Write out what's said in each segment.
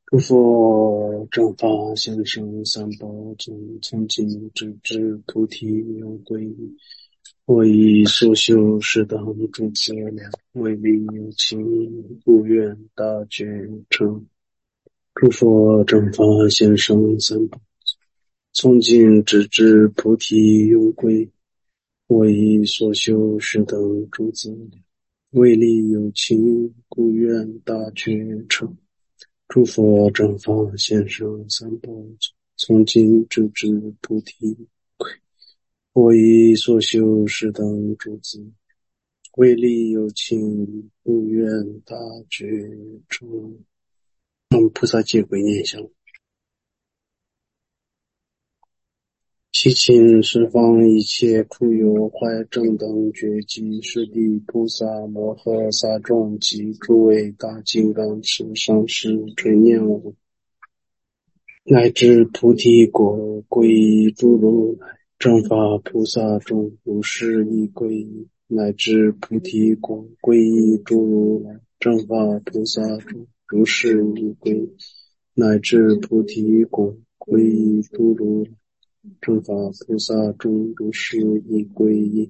诸佛正法贤圣三宝尊，从今直至菩提有归依。我以所修适当诸资粮，为利有情，故愿大觉成。诸佛正法贤圣三宝，从今直至菩提有归。我以所修适当诸资粮，为利有情，故愿大觉成。诸佛正法贤圣三宝，从今直至菩提。我以所修适当诸资，为利有情，故愿大觉成。菩萨戒归念想，祈请十方一切苦有坏正等觉及十地菩萨摩诃萨众及诸位大金刚持上师垂念我，乃至菩提果归依诸如来正法菩萨众，如是亦归依，乃至菩提果归依诸如来正法菩萨众，如是亦归依，乃至菩提果归依诸如来正法菩萨众，如是亦归依。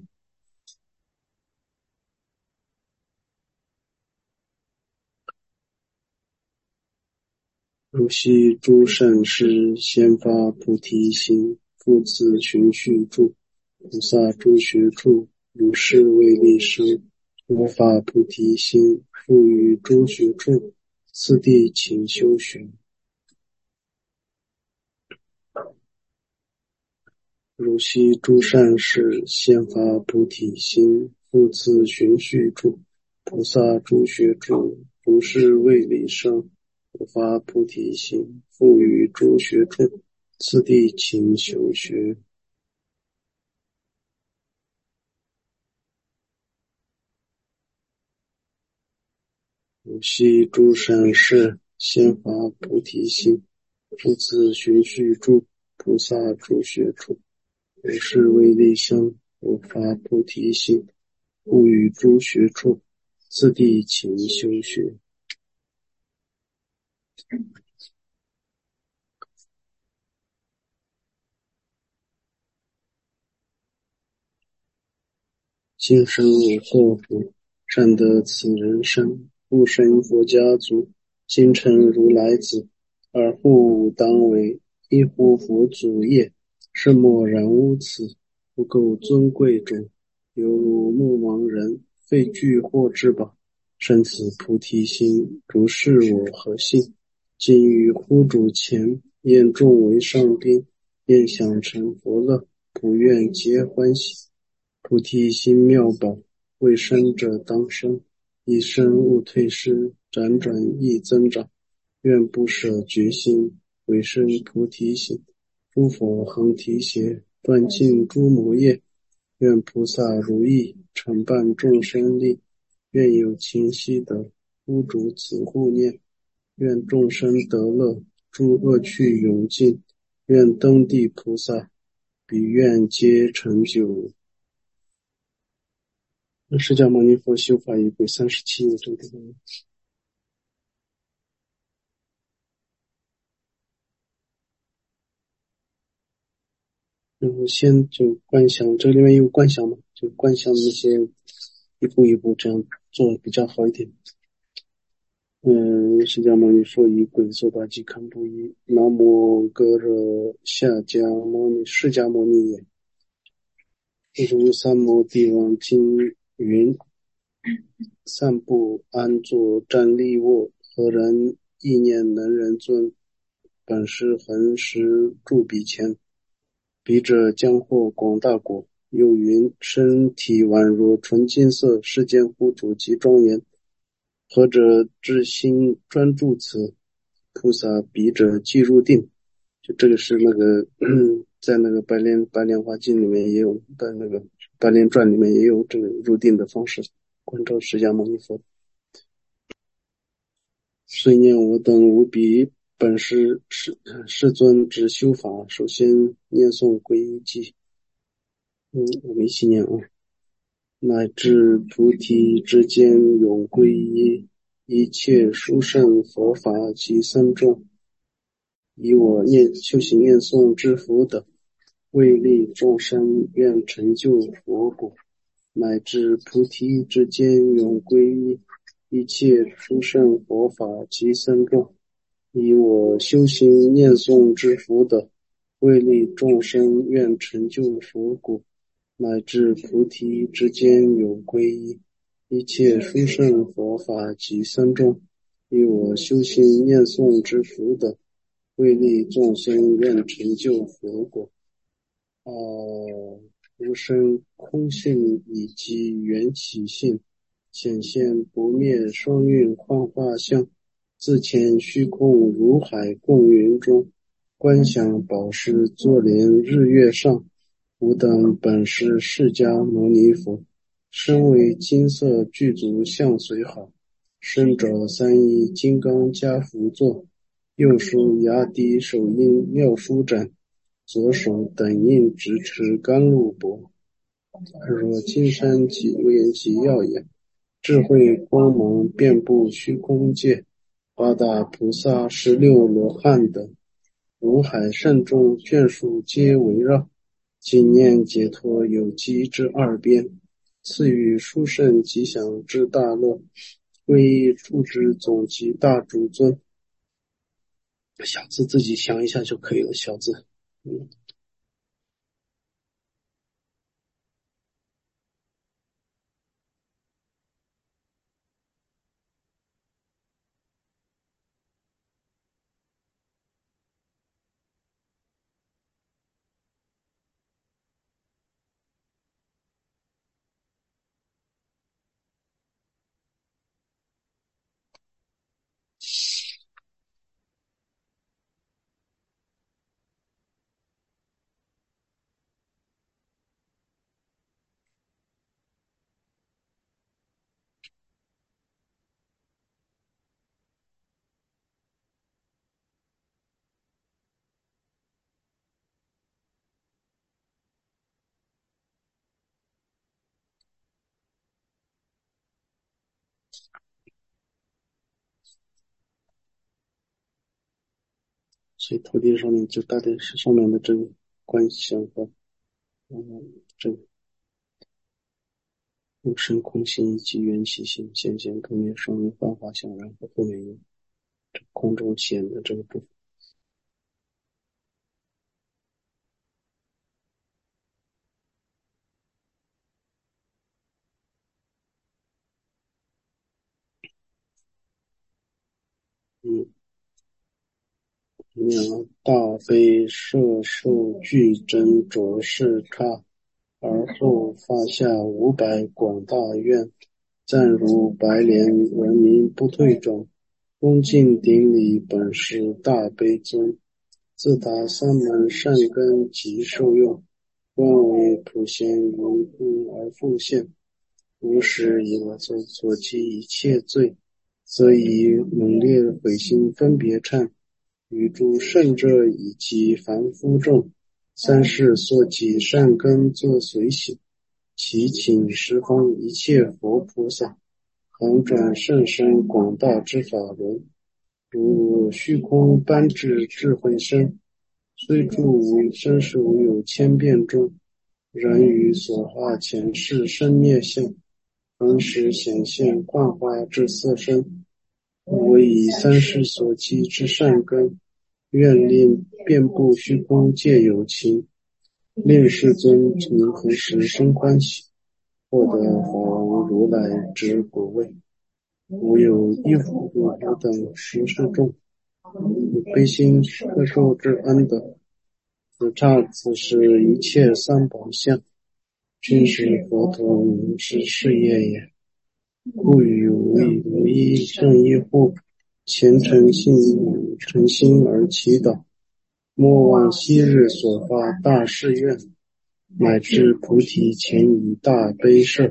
如昔诸善师先发菩提心，复次循序住菩萨诸学处，如是为利生。我发菩提心，复于诸学处，次第勤修学。如昔诸善师先发菩提心，复次循序住菩萨诸学处，如是为利生。我发菩提心，复于诸学处，次第勤修学。如昔诸善师先发菩提心，复次循序住菩萨诸学处，如是为利生。我发菩提心，复于诸学处，次第勤修学。今生我后福，善得此人身，复生佛家族，今成如来子。尔护当为，一乎佛祖业，是莫然无此，不够尊贵者，犹如目盲人，废具或至宝，生此菩提心，如是我何幸？今于乎主前，愿众为上宾，愿享成佛乐，普愿皆欢喜。菩提心妙宝，未生者当生，一生勿退失，辗转亦增长。愿不舍决心，回生菩提心。诸佛恒提携，断尽诸魔业。愿菩萨如意，常伴众生利。愿有情悉得，无主此护念。愿众生得乐，诸恶趣永尽。愿登地菩萨，彼愿皆成就。释迦牟尼佛修法仪轨37有这个地方。然后先就观想，这里面有观想嘛，就观想那些一步一步这样做比较好一点。释迦牟尼佛仪轨作大吉堪布依，南无般若夏迦牟尼释迦牟尼也。如三摩地王经云：散步安坐站立卧，何人意念能人尊？本师恒时住彼前，彼者将获广大果。又云：身体宛若纯金色，世间护主极庄严。何者至心专注此？菩萨彼者即入定。就这个是那个在那个白莲华经里面也有，在那个白莲传里面也有这个入定的方式，观照释迦牟尼佛。虽念我等无比本师世尊之修法，首先念诵皈依偈。我们一起念啊。乃至菩提之间永皈依， 一切殊胜佛法及僧众，以我修行念诵之福德，为利众生，愿成就佛果，乃至菩提之间永皈依。一切殊胜佛法及僧众，以我修行念诵之福德，为利众生，愿成就佛果，乃至菩提之间永皈依。一切殊胜佛法及僧众，以我修行念诵之福德，为利众生，愿成就佛果。无生空性以及缘起性，显现不灭双运幻化相，自前虚空如海共云中，观想宝石坐莲日月上，吾等本是释迦牟尼佛，身为金色具足相随好，身着三衣金刚加趺坐，右手牙滴手印妙书展，左手等印直持甘露钵，若金山及无言及耀眼，智慧光芒遍布虚空界，八大菩萨16罗汉等，如海慎众眷属皆围绕，谨念解脱有机之二边，赐予殊胜吉祥之大乐，皈依处之总集大主尊。小字自己想一下就可以了，小字。所以头顶上面就大概是上面的这个观想和这个无生空性以及缘起性显现不灭双运幻化相，然后后面有这空中显的这个部分。念了大悲摄受具真着视刹，而后发下500广大愿，暂如白莲闻名不退转，恭敬顶礼本师大悲尊，自达三门善根及受用，观为普贤云空而复现。如是以我所积一切罪，则以猛烈悔心分别忏，与诸圣者以及凡夫众，三世所积善根作随喜，祈请十方一切佛菩萨，恒转甚深广大之法轮，如虚空般至智慧身，虽住身属有千变中，然于所化前世生灭相，恒时显现幻化之色身。我以三世所积之善根，愿令遍布虚空界有情，令世尊从何时生欢喜，获得法王如来之果位。无有一夫我等十世众，以悲心摄受之恩德，此刹此时一切三宝相，均是佛陀名之事业也。故与为无一正一护，虔诚诚心而祈祷，莫忘昔日所发大誓愿，乃至菩提前以大悲摄。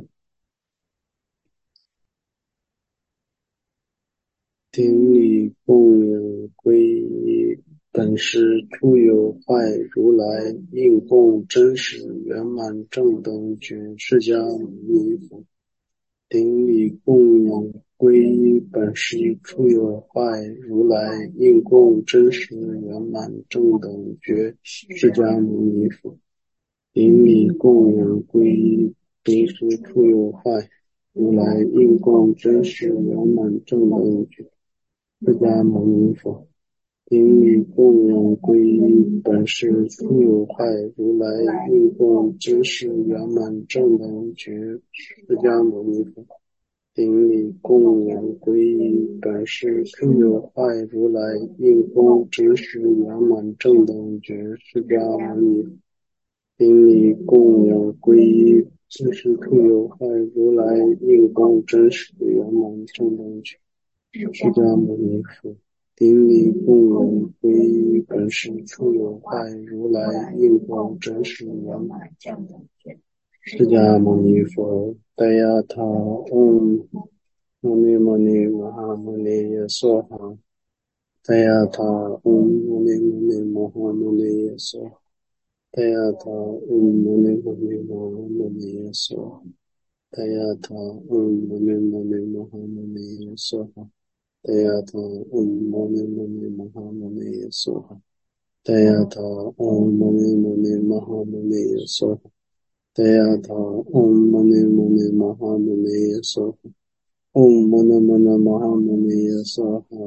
顶礼供养皈依本师诸有坏如来，应供真实圆满正等觉释迦牟尼佛。 顶礼供养皈依本师出有坏，如来应供真实圆满正等觉，释迦牟尼佛。顶礼供养皈依本师出有坏，如来应供真实圆满正等觉，释迦牟尼佛。顶礼供养皈依本师出有坏，如来应供真实圆满正等觉，释迦牟尼佛。顶礼供养皈依本师出有坏，如来应供真实圆满正等觉，释迦牟尼佛。顶礼供养皈依本师出有坏，如来应供真实圆满正等觉，释迦牟尼佛。顶礼供养皈依本师出有坏，如来应供真实圆满正等觉，释迦牟尼佛。大雅他嗡摩尼摩尼摩哈摩尼耶娑哈。大雅他嗡摩尼摩尼摩哈摩尼耶娑哈。大雅他嗡摩尼摩尼摩哈摩尼耶娑哈。大雅他嗡摩尼摩尼摩哈摩尼耶娑哈。大雅他嗡摩尼摩尼摩哈摩尼耶娑哈。大雅他嗡摩尼摩尼摩哈摩尼耶娑哈。大雅他嗡摩尼摩尼摩哈摩尼耶娑哈。嗡摩那摩那摩哈摩尼耶娑哈。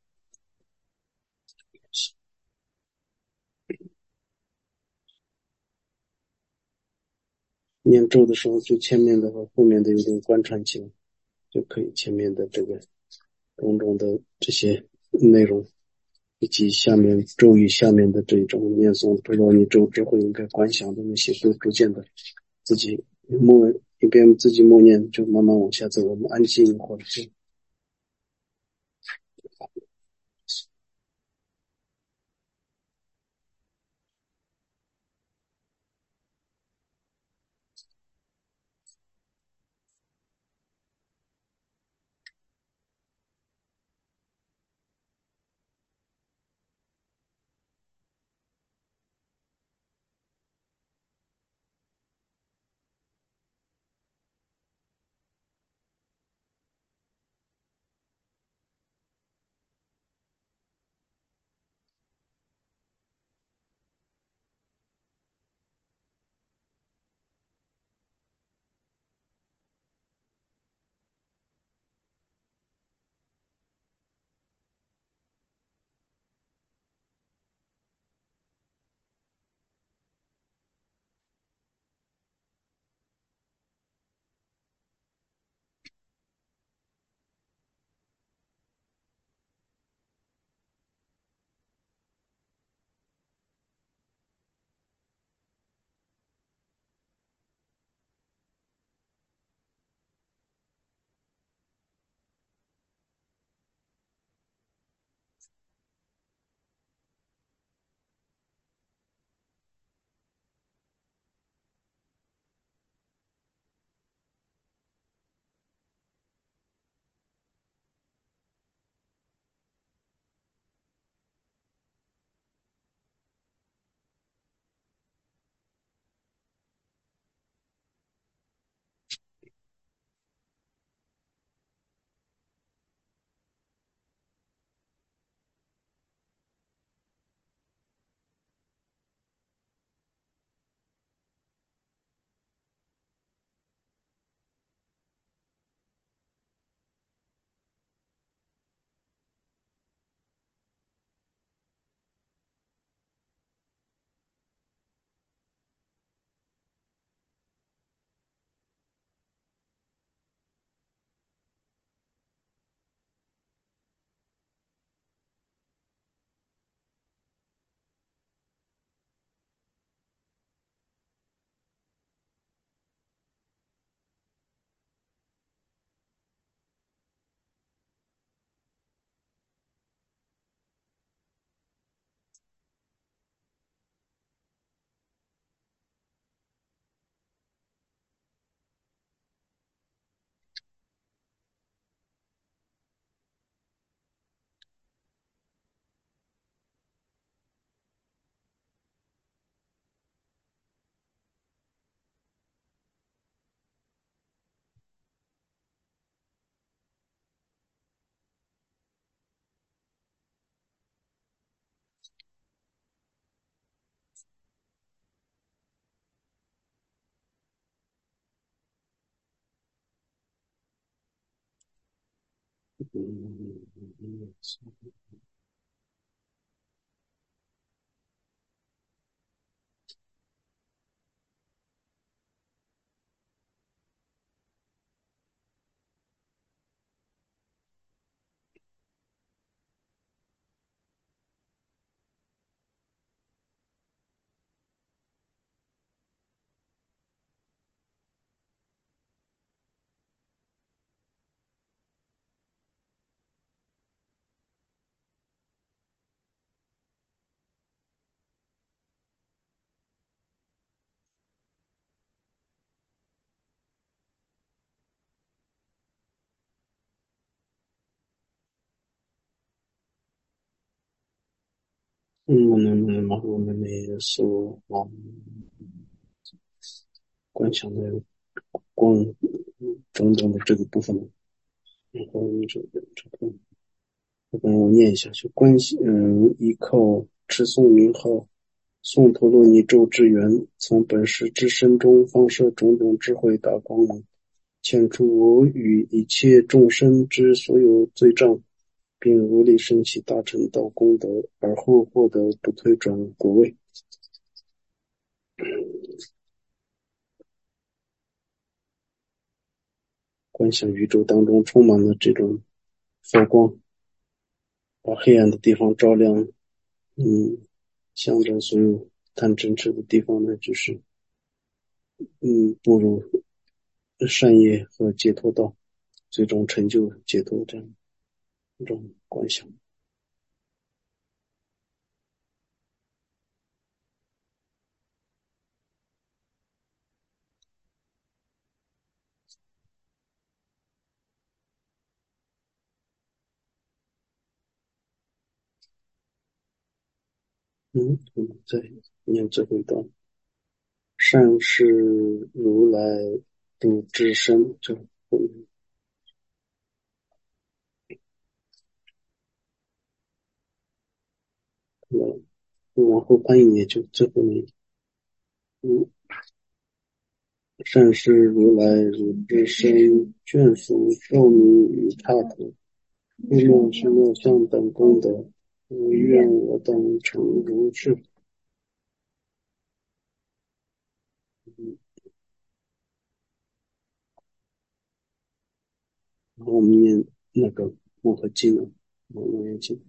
念咒的时候，就前面的和后面的有点贯穿起来，就可以前面的这个种种的这些内容，以及下面咒语下面的这种念诵，不知道你咒之后应该观想的那些，都逐渐的自己一边自己默念，就慢慢往下走。我们安静一会儿就。 我们也所观想的光种种的这个部分，然后这个我念一下去。依靠持诵名号，诵陀罗尼咒之源，从本师之身中放射种种智慧大光芒，遣除我与一切众生之所有罪障，并如力升起大乘道功德，而后获得不退转果位。观想宇宙当中充满了这种佛光，把黑暗的地方照亮，向着所有贪嗔痴的地方呢，就是步入善业和解脱道，最终成就解脱这样一种观想。我们再念最后一段：善是如来度之身，这后面往后翻译也就最后面，善是如来如之身，眷属寿命与他土，无论是若相等功德，唯愿我等成如是。然后我们念那个摩诃经啊，摩耶经，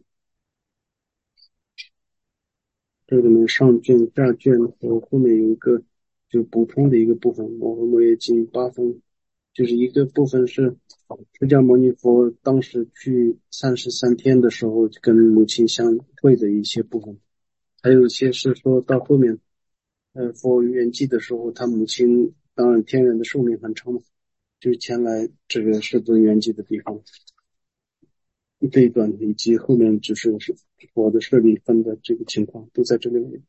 这里面上卷、下卷和后面有一个就补充的一个部分，摩耶经8分，就是一个部分是释迦牟尼佛当时去33天的时候跟母亲相会的一些部分，还有一些是说到后面佛圆寂的时候，他母亲当然天人的寿命很长嘛，就是前来这个世尊圆寂的地方这一段，以及后面就是我的舍利分的这个情况都在这里面。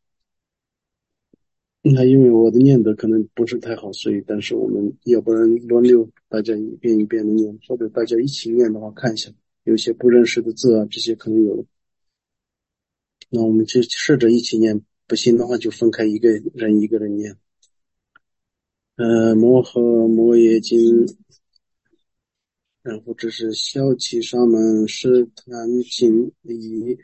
那因为我的念的可能不是太好，所以但是我们要不然轮流大家一遍一遍的念，或者大家一起念的话看一下，有些不认识的字啊这些可能有的，那我们就试着一起念，不行的话就分开一个人一个人念。摩诃摩耶经，然后这是消其上门是坛经礼。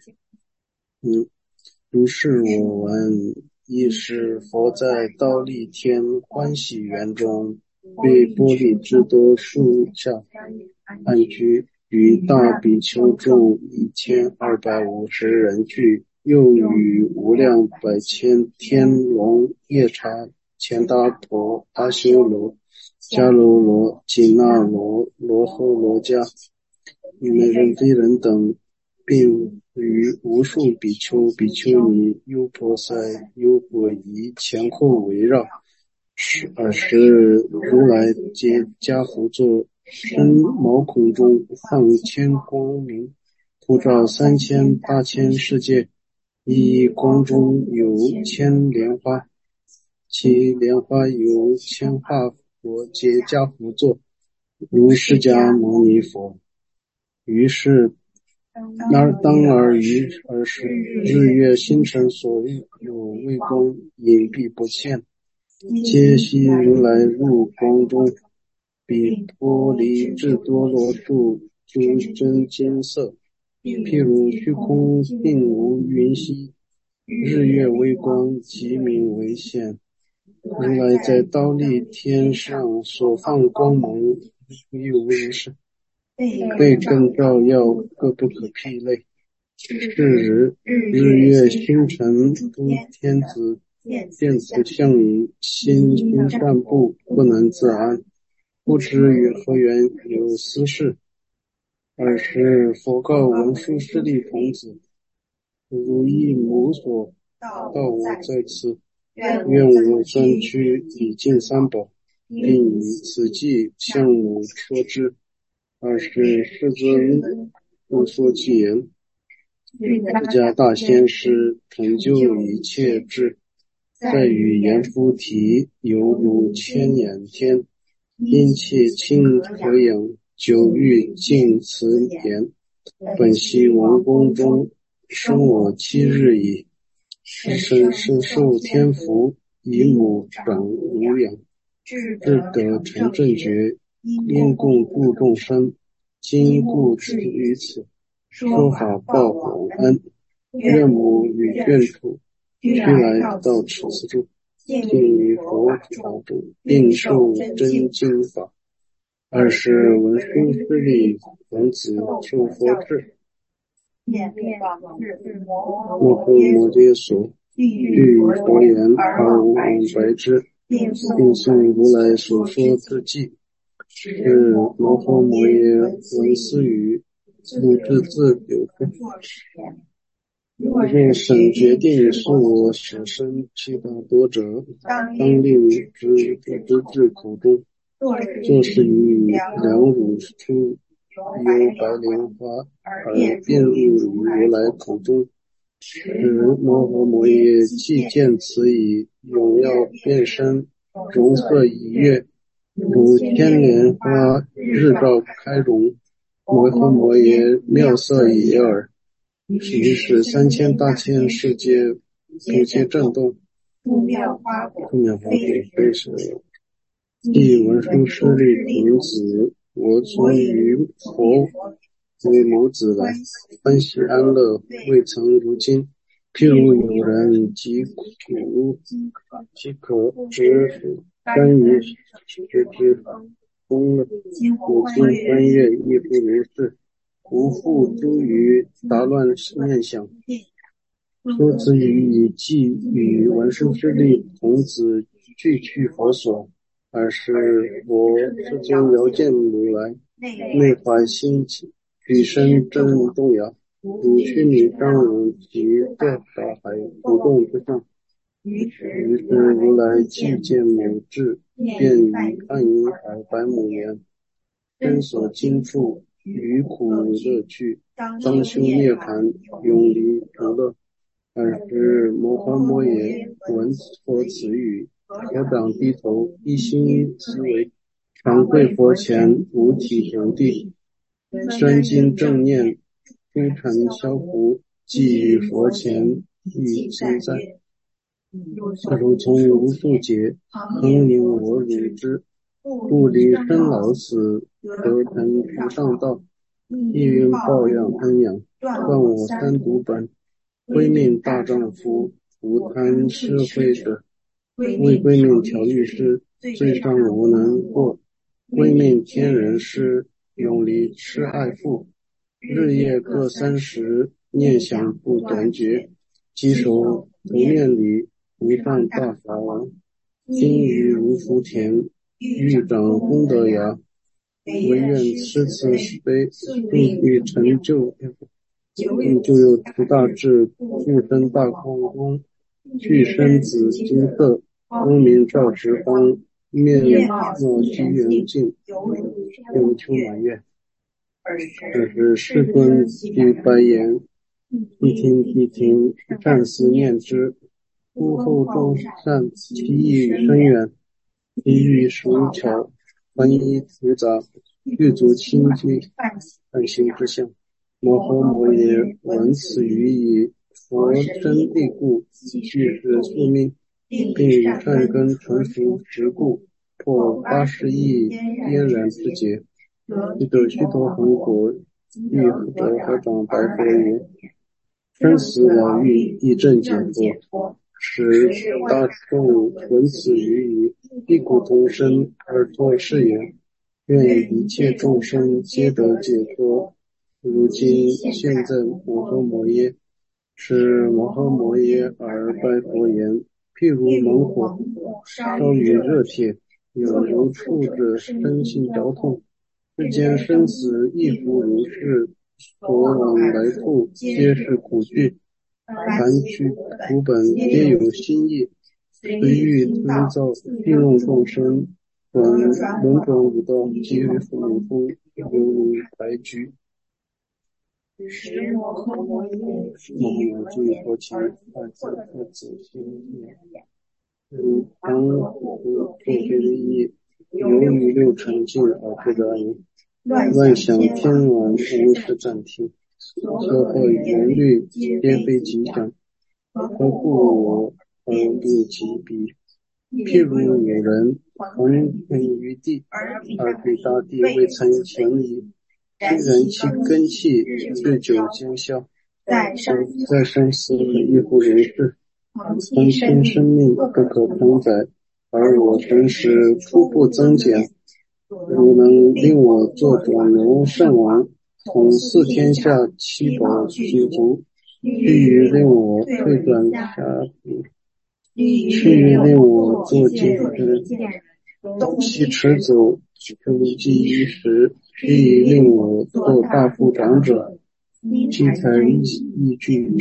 如是我闻，亦是佛在忉利天欢喜园中，为玻璃之多树下安居，与大比丘众1250人俱，又与无量百千天龙夜叉乾达婆阿修罗迦楼罗紧那罗罗诃罗迦女人非人等，并与无数比丘、比丘尼、优婆塞、优婆夷前后围绕，使如来皆加趺坐，身毛孔中放千光明，普照3800世界，一光中有千莲花，其莲花由千化佛皆加趺坐，如释迦牟尼佛。于是当尔而时，日月星辰所有微光隐蔽不现，皆悉如来入光中，比波离智多罗度诸真金色。譬如虚空并无云兮，日月微光，即名为现。如来在忉利天上所放光芒，亦无如是。被更照耀，各不可譬类。是日，日月星辰诸天子，见此相矣，心心善布，不能自安，不知于何缘有斯事。尔时佛告文殊师利童子：如意母所到我在此，愿我专居礼敬三宝，并以此偈向我说之。尔时世尊复说偈言：释迦大仙师成就一切智，在于阎浮提犹如千眼天，因气清和养，久欲尽此言。本兮王宫中生我7日矣，是身是受天福，以母长乳养，至得成正觉，因供度众生。今故于此说法报广安，愿母与眷属须来到此次住，尽于佛法中，并受真经法。尔时文殊师利童子受佛制，摩诃摩羯所具以佛言，而无往白之，并诵如来所说之偈。是摩诃摩耶闻斯语，复至自表示：若审决定是我舍身其大多者，当令之至口中。若是于两乳出由白莲花，而便入于如来口中，使摩诃摩耶既见此已，永要变身，容色已悦，如千莲花日照开容，摩诃摩耶妙色已耳。于是3000大千世界不皆震动。度妙花果非是即文殊师利童子，我从于佛为母子来，欢喜安乐，未曾如今。譬如有人疾苦饥渴，知甘于食之功乐，古今翻阅亦不如是。无复诸于杂乱念想，说此语以记与文殊师利童子俱去佛所。尔时佛世尊遥见如来，内怀欣喜，举身震动摇，如须弥山王及各法海不动之上。于是如来既见母至，便于暗云海白母言：身所经处，于苦乐趣，当修涅槃，永离苦乐。尔时摩诃摩耶闻佛此语，合掌低头，一心思维，常跪佛前，五体投地，专精正念，诸尘消伏，即于佛前亦自在。如从无数劫，恒令我汝之，故离生老死，得成无上道。亦云报养恩养，断我三毒本，归命大丈夫，无贪施惠者。为归命调御师，最上无能过；归命天人师，永离痴爱父。日夜各30，念想不断绝。稽首头面里，无上大法王。今于如福田，欲长功德牙。唯愿持此杯，速欲成就，就有持大智，复生大光宫，具身子金色，光明照十方，面若机缘尽，永秋满月。尔时世尊即白言：谛听，善思念之。诸后众善，其意与深远，其语熟巧，凡一复杂，具足清净梵行之相。摩诃摩耶闻此语已，佛真力故，具是宿命，并以善根成熟实故，破80亿颠然之劫。 须得须陀洹果欲得合掌白佛言：生死了欲一正解脱，使大众闻此语已，异苦同生而作是言：愿一切众生皆得解脱。如今现在摩诃摩耶，是摩诃摩耶而拜佛言：譬如猛火烧于热铁，有如触者身心绞痛。世间生死亦复如是，所往来处皆是苦惧。凡取土本皆有心意，随欲增造并用众生，轮转五道，即于父母中，犹如白驹。摩诃摩耶具佛前，二子心念，当作非的意，由于六尘尽而不得因。乱想天王无时暂停，所获缘虑皆非吉祥，何故而令其彼？譬如有人横存于地，而对大地未曾前移，虽然其根气日久见消，在生死亦复如是。恒天生命不可承载，而我神识初不增减。如能令我做种牛圣王，统四天下七宝具足，须臾令我退转下品，须臾令我做见人，东西驰走，求计一时，须臾令我做大富长者，积财益聚，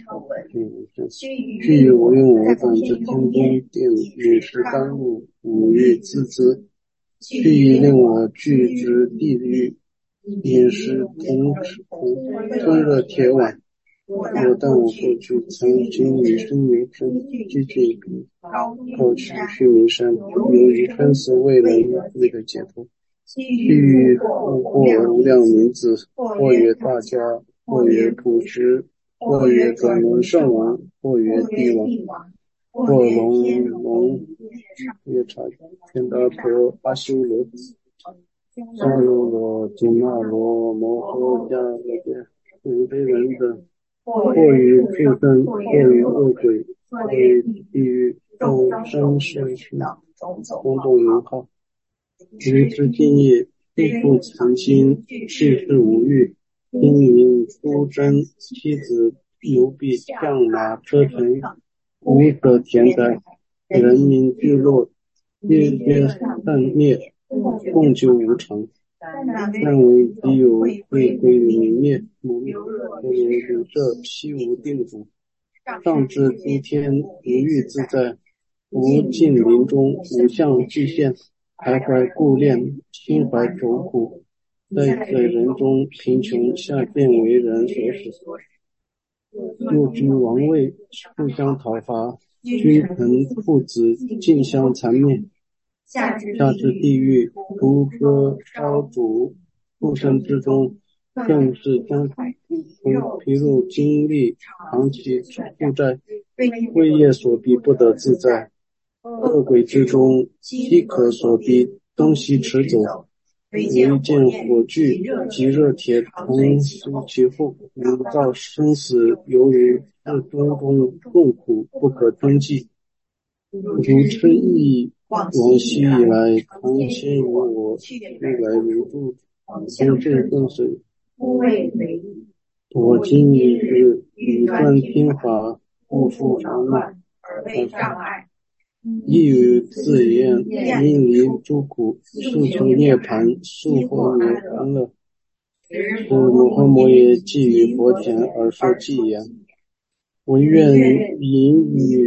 须臾我用我掌之天中殿饮食甘露，五欲自资，须臾令我具之地狱，饮食同吞热铁碗。但我过去曾经以生名声积聚比高取须弥山，由于生死未能得解脱，须臾或无量名字，或曰大家，或曰普师，或曰转轮圣王，或曰帝王，或龙夜叉天达婆阿修罗娑罗罗金那罗摩诃迦罗五非人等，或于畜生，或于恶鬼，或于地狱，众生世种种名号。于之今夜，并复曾经世事无欲，因名出征，妻子奴婢象马车乘，无可填载，人民聚落，皆散灭，共究无常。但为彼有会归于灭，母灭，如旅舍悉无定主。上至诸天无欲自在，无尽林中无相具现，徘徊顾恋，心怀愁苦，在人中贫穷，下贱为人所使。又居王位，互相讨伐，君臣父子竞相残灭。下至地狱，屠割烧煮，畜生之中，更是将皮肉精力长期负债，为业所逼不得自在。恶鬼之中，饥渴所逼，东西驰走，唯见火炬及热铁同修其腹，如造生死，由于这种种痛苦不可称计。如痴意往昔以来，常先于我，欲来如注，从这更是我今已是以断听法，不复常耐，而为障碍。亦于自言，因离诸苦，诉求涅槃，速获涅槃乐。是摩诃摩耶即于佛前而说偈言：唯愿引语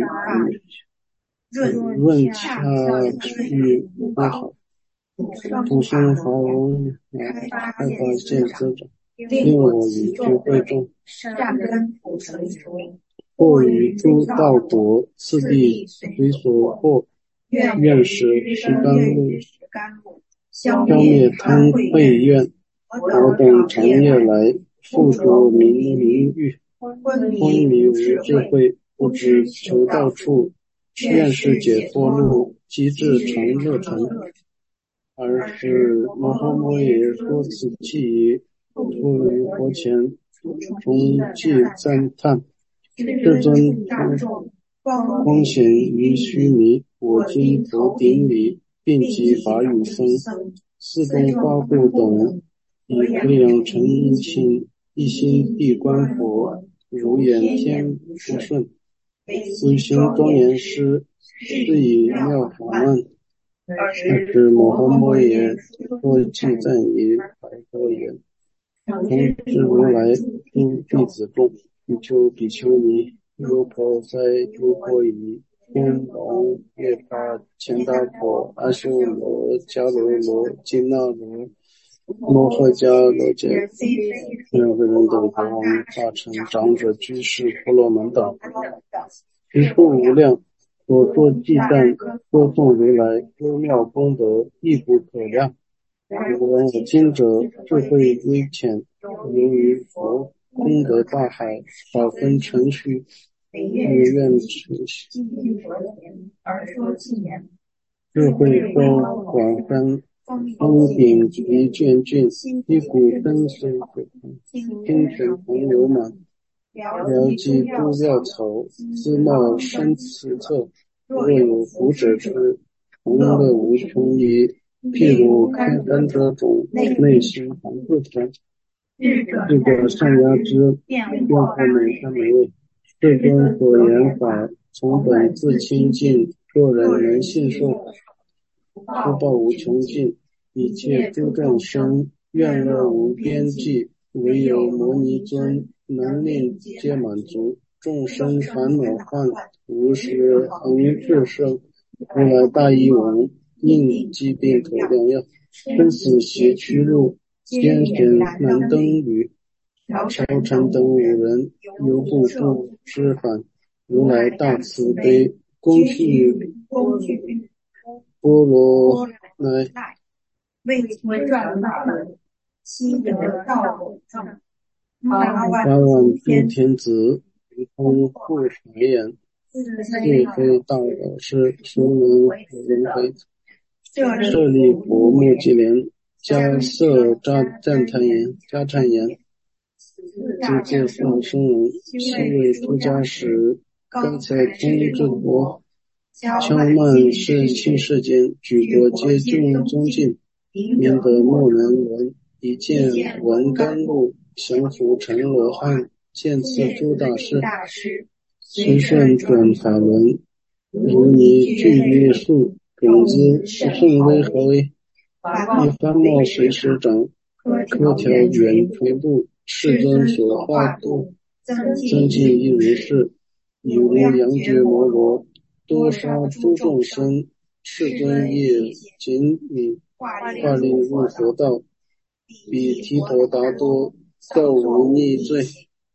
润洽语不好，普生华容开发见资者，令我于聚会中，或与诸道果，次第随所获，愿使持甘露，消灭贪恚愿。我等长夜来，复着名欲，昏迷无智慧，不知求道处，愿是解脱路，即至成乐尘。 尔时摩诃摩耶说此偈出于佛前，从偈赞叹：世尊光显于须弥，我今头顶礼，并集法语僧，四众八故等，以培养成殷勤，一心地观佛，如眼天不顺，为行庄严师，是以妙法门。尔时摩诃摩耶说偈赞于白佛言：同知如来诸弟子众，比丘比丘尼，如婆塞如婆夷，天王夜叉乾达婆，阿修罗迦罗罗，金那罗，摩诃迦罗揭，妙慧人等国王大臣长者居士婆罗门等，其数无量，所说偈赞歌颂如来诸妙功德，亦不可量。如闻我经者，智慧微浅，由于佛功德大海，少分程序，如愿成虚。智慧高广山，峰顶极峻峻，一股深水水空，清泉洪流满，疗积诸妙草，姿貌深慈侧，若有福者吃，同乐无穷矣。譬如开山者种，内心含自存，这个善压之，便复美善美味。世尊所言法，从本自清净，若人能信受，福报无穷尽，一切诸众生，愿乐无边际，唯有摩尼尊能令皆满足。众生烦恼患，无时恒至生。如来大医王，应疾病可量药，生死邪驱入，艰险难登履。乔陈等五人，犹不知返。如来大慈悲，恭去波罗奈，为文转法门，悉得道众。八万诸天子，如通护传言，是非大导师，殊能人非。舍利弗目犍连，迦瑟赞叹言，迦忏言：自放生人，昔为出家时，刚才通智国，憍慢亲世间，举国皆众尊敬，免得莫能闻。一见闻甘露，降伏成罗汉，见此诸大师，随顺转法轮，如泥聚月树，种子甚微何为？一幡帽随时长，科条圆垂布，世尊所化度，增进亦如是。以无羊觉摩罗，多杀诸众生，世尊也仅以化令入佛道，比提婆达多，教无逆罪。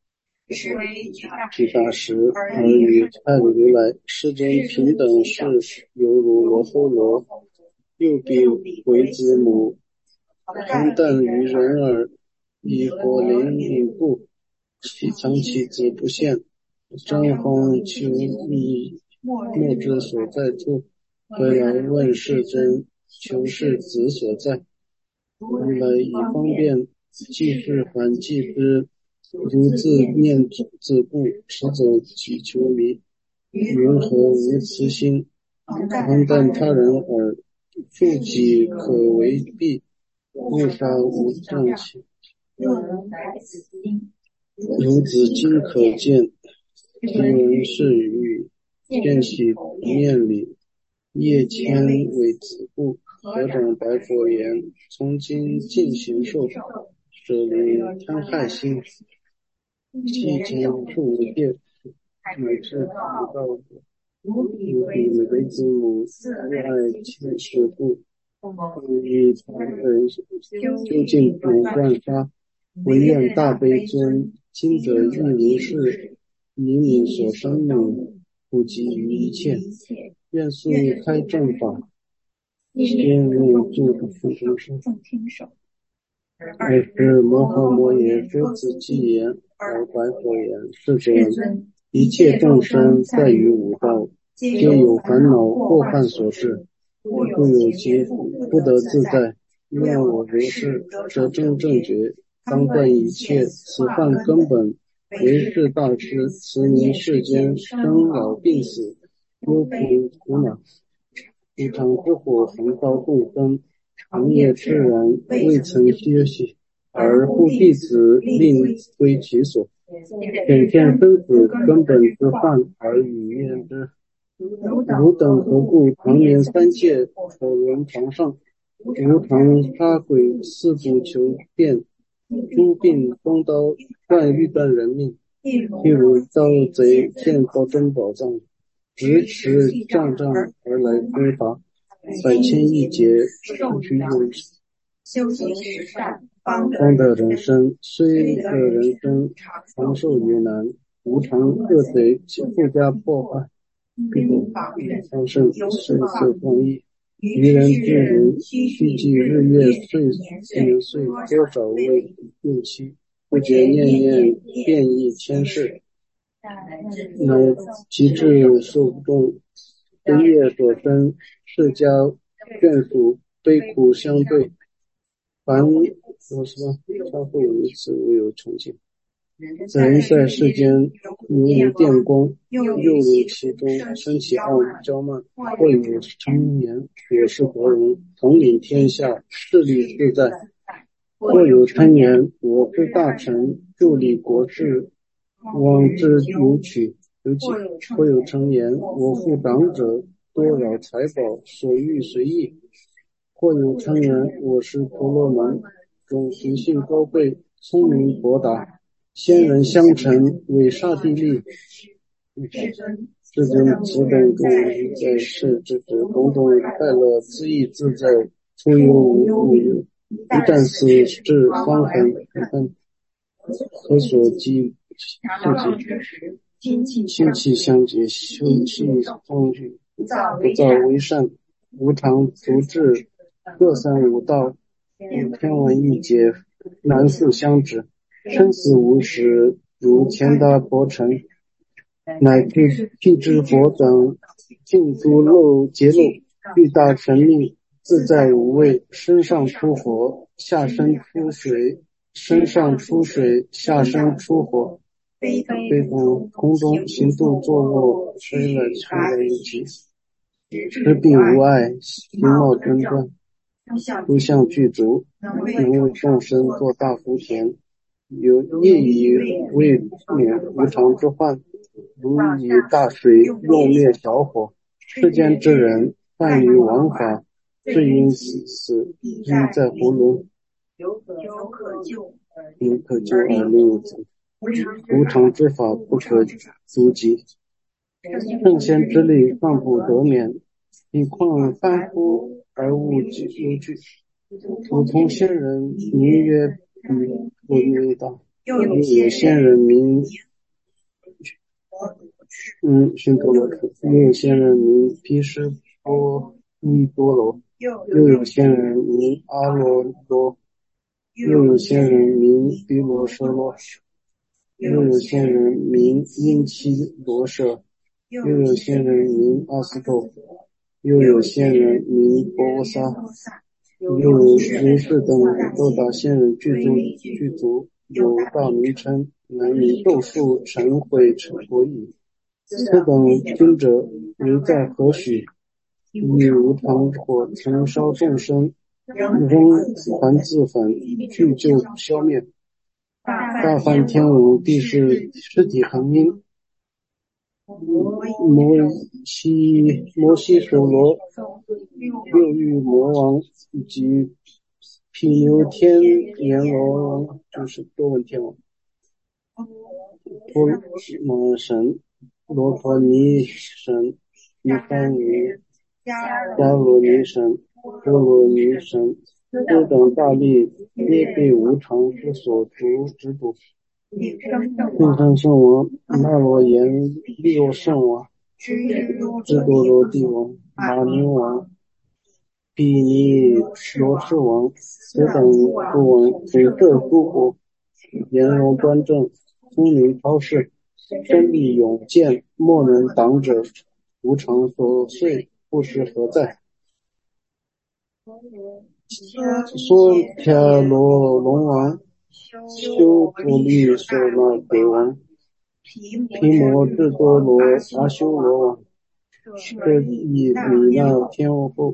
毗大时，而与爱如来，世尊平等是犹如罗睺罗，又比为子母，恒诞于人耳，以火灵引故，藏其子不现，张皇求以莫之所在处，回来问世尊，求是子所在。如来以方便，即是还即之，如自念自故，持走己求迷，云何无慈心？恒诞他人耳，助己可为弊，误杀无正气。如子今可见，其文是语，见其面里，夜迁为子故。合掌白佛言：从今尽行受，舍离贪害心，悉尽处无戒，乃至无道者，如彼为子母，热爱亲事故，故以残忍究竟能断杀。唯愿大悲尊，今者亦如是，以你所生命，普及于一切，愿速开正法，先入诸众生。尔时摩诃摩耶说此偈言，而白佛言：世尊，一切众生在于五道，皆有烦恼祸患所致， 故有其不得自在。愿我如是，则正正觉，当断一切。此犯根本，为是大师。此名世间生老病死，忧苦苦恼。无常之火焚烧众生，长夜之人未曾歇息，而护弟子令归其所。显现生死根本之患，而语念之。汝等何故常年三界口轮床上，无常杀鬼四处求变，诸病风刀断欲断人命。譬如盗贼见宝珍宝藏，直持杖杖而来攻伐，百千亿劫不须用修行十善，方得人生。虽得人生，长寿也难。无常恶贼附加破坏，必定昌盛，岁色光益。愚人之人，须记日月岁年岁，多少为孕期，不觉念念变异千世，乃其志受不重，悲业所生，世家眷属悲苦相对。凡我什么上后一次无有穷尽。人在世间犹如电光，又如其中生起傲骄慢，或有称言我是国人，统领天下，势力自在；或有称言我是大臣，助理国事，往之有己；或有称言我负长者，多扰财宝，所欲随意；或有称言我是婆罗门，种品性高贵，聪明博达，仙人相承，伪刹帝利。至尊此等众于在世之职，种种快乐，恣意自在，出游无忧。一旦此志方恒，何所积心气相结，修气风趣，不造为善，无常足智，各三五道，天文一劫，难复相止。生死无时，如钱达婆城，乃至辟支佛等，尽诸劫漏，欲大神命，自在无畏，身上出火，下身出水，身上出水，下身出火，飞从空中行度坐卧，虽然出来一起，持彼无碍，形貌端端，诸相具足，能为众生作大福田，有业以为免无常之患，如以大水用灭小火。世间之人犯于王法，至因死，因在囫囵，有可救而令子。无常之法不可足及，圣仙之力尚不得免，以况凡夫而无忧惧。普通仙人名曰比罗尼达，又有仙人名须陀罗图，又有仙人名毗湿波尼多罗，又有仙人名阿罗罗，又有仙人名毗罗舍罗，又有仙人名因七罗舍，又有仙人名阿斯多，又有仙人名波萨，又有如是等多达仙人具足，有大名称，乃以咒术成毁成国矣。此等经者，如在何许？以无常火焚烧众生，仍还自焚，具就消灭。大梵天王必是尸体恒因，摩西首罗、六欲魔王以及毗牛天阎罗王，就是多闻天王、波罗神、罗陀尼神、毗梵尼、迦罗尼神、波罗尼神，诸等大力，皆被无常之所执捕。应声圣王、那罗延六圣王、智多罗帝王、马宁王、毗尼罗士王，此等诸王水色诸国，颜容端正，聪明超世，身力勇健，莫能挡者。无常所遂，不知何在。 娑伽罗龙王，修陀利舍那鬼王，毗摩智多罗阿修罗王，舍利弥那天后，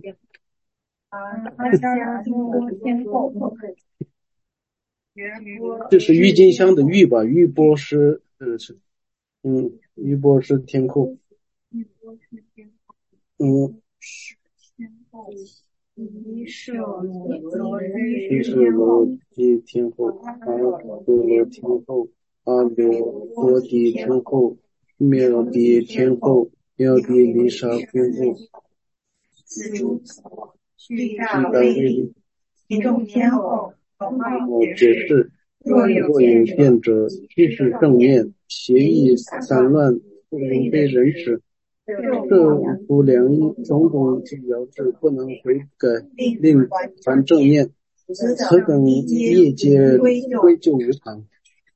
这是郁金香的郁吧？郁波是郁波是天后，伊是罗基天后，阿波罗天后，阿罗多帝天后，妙帝天后，妙帝丽莎天后，巨大威力，其中天后。解释：若有变者，气势正面，邪意散乱，不能被人知。这不良因种种之摇致，不能悔改，令凡正念，此等业界归咎无常。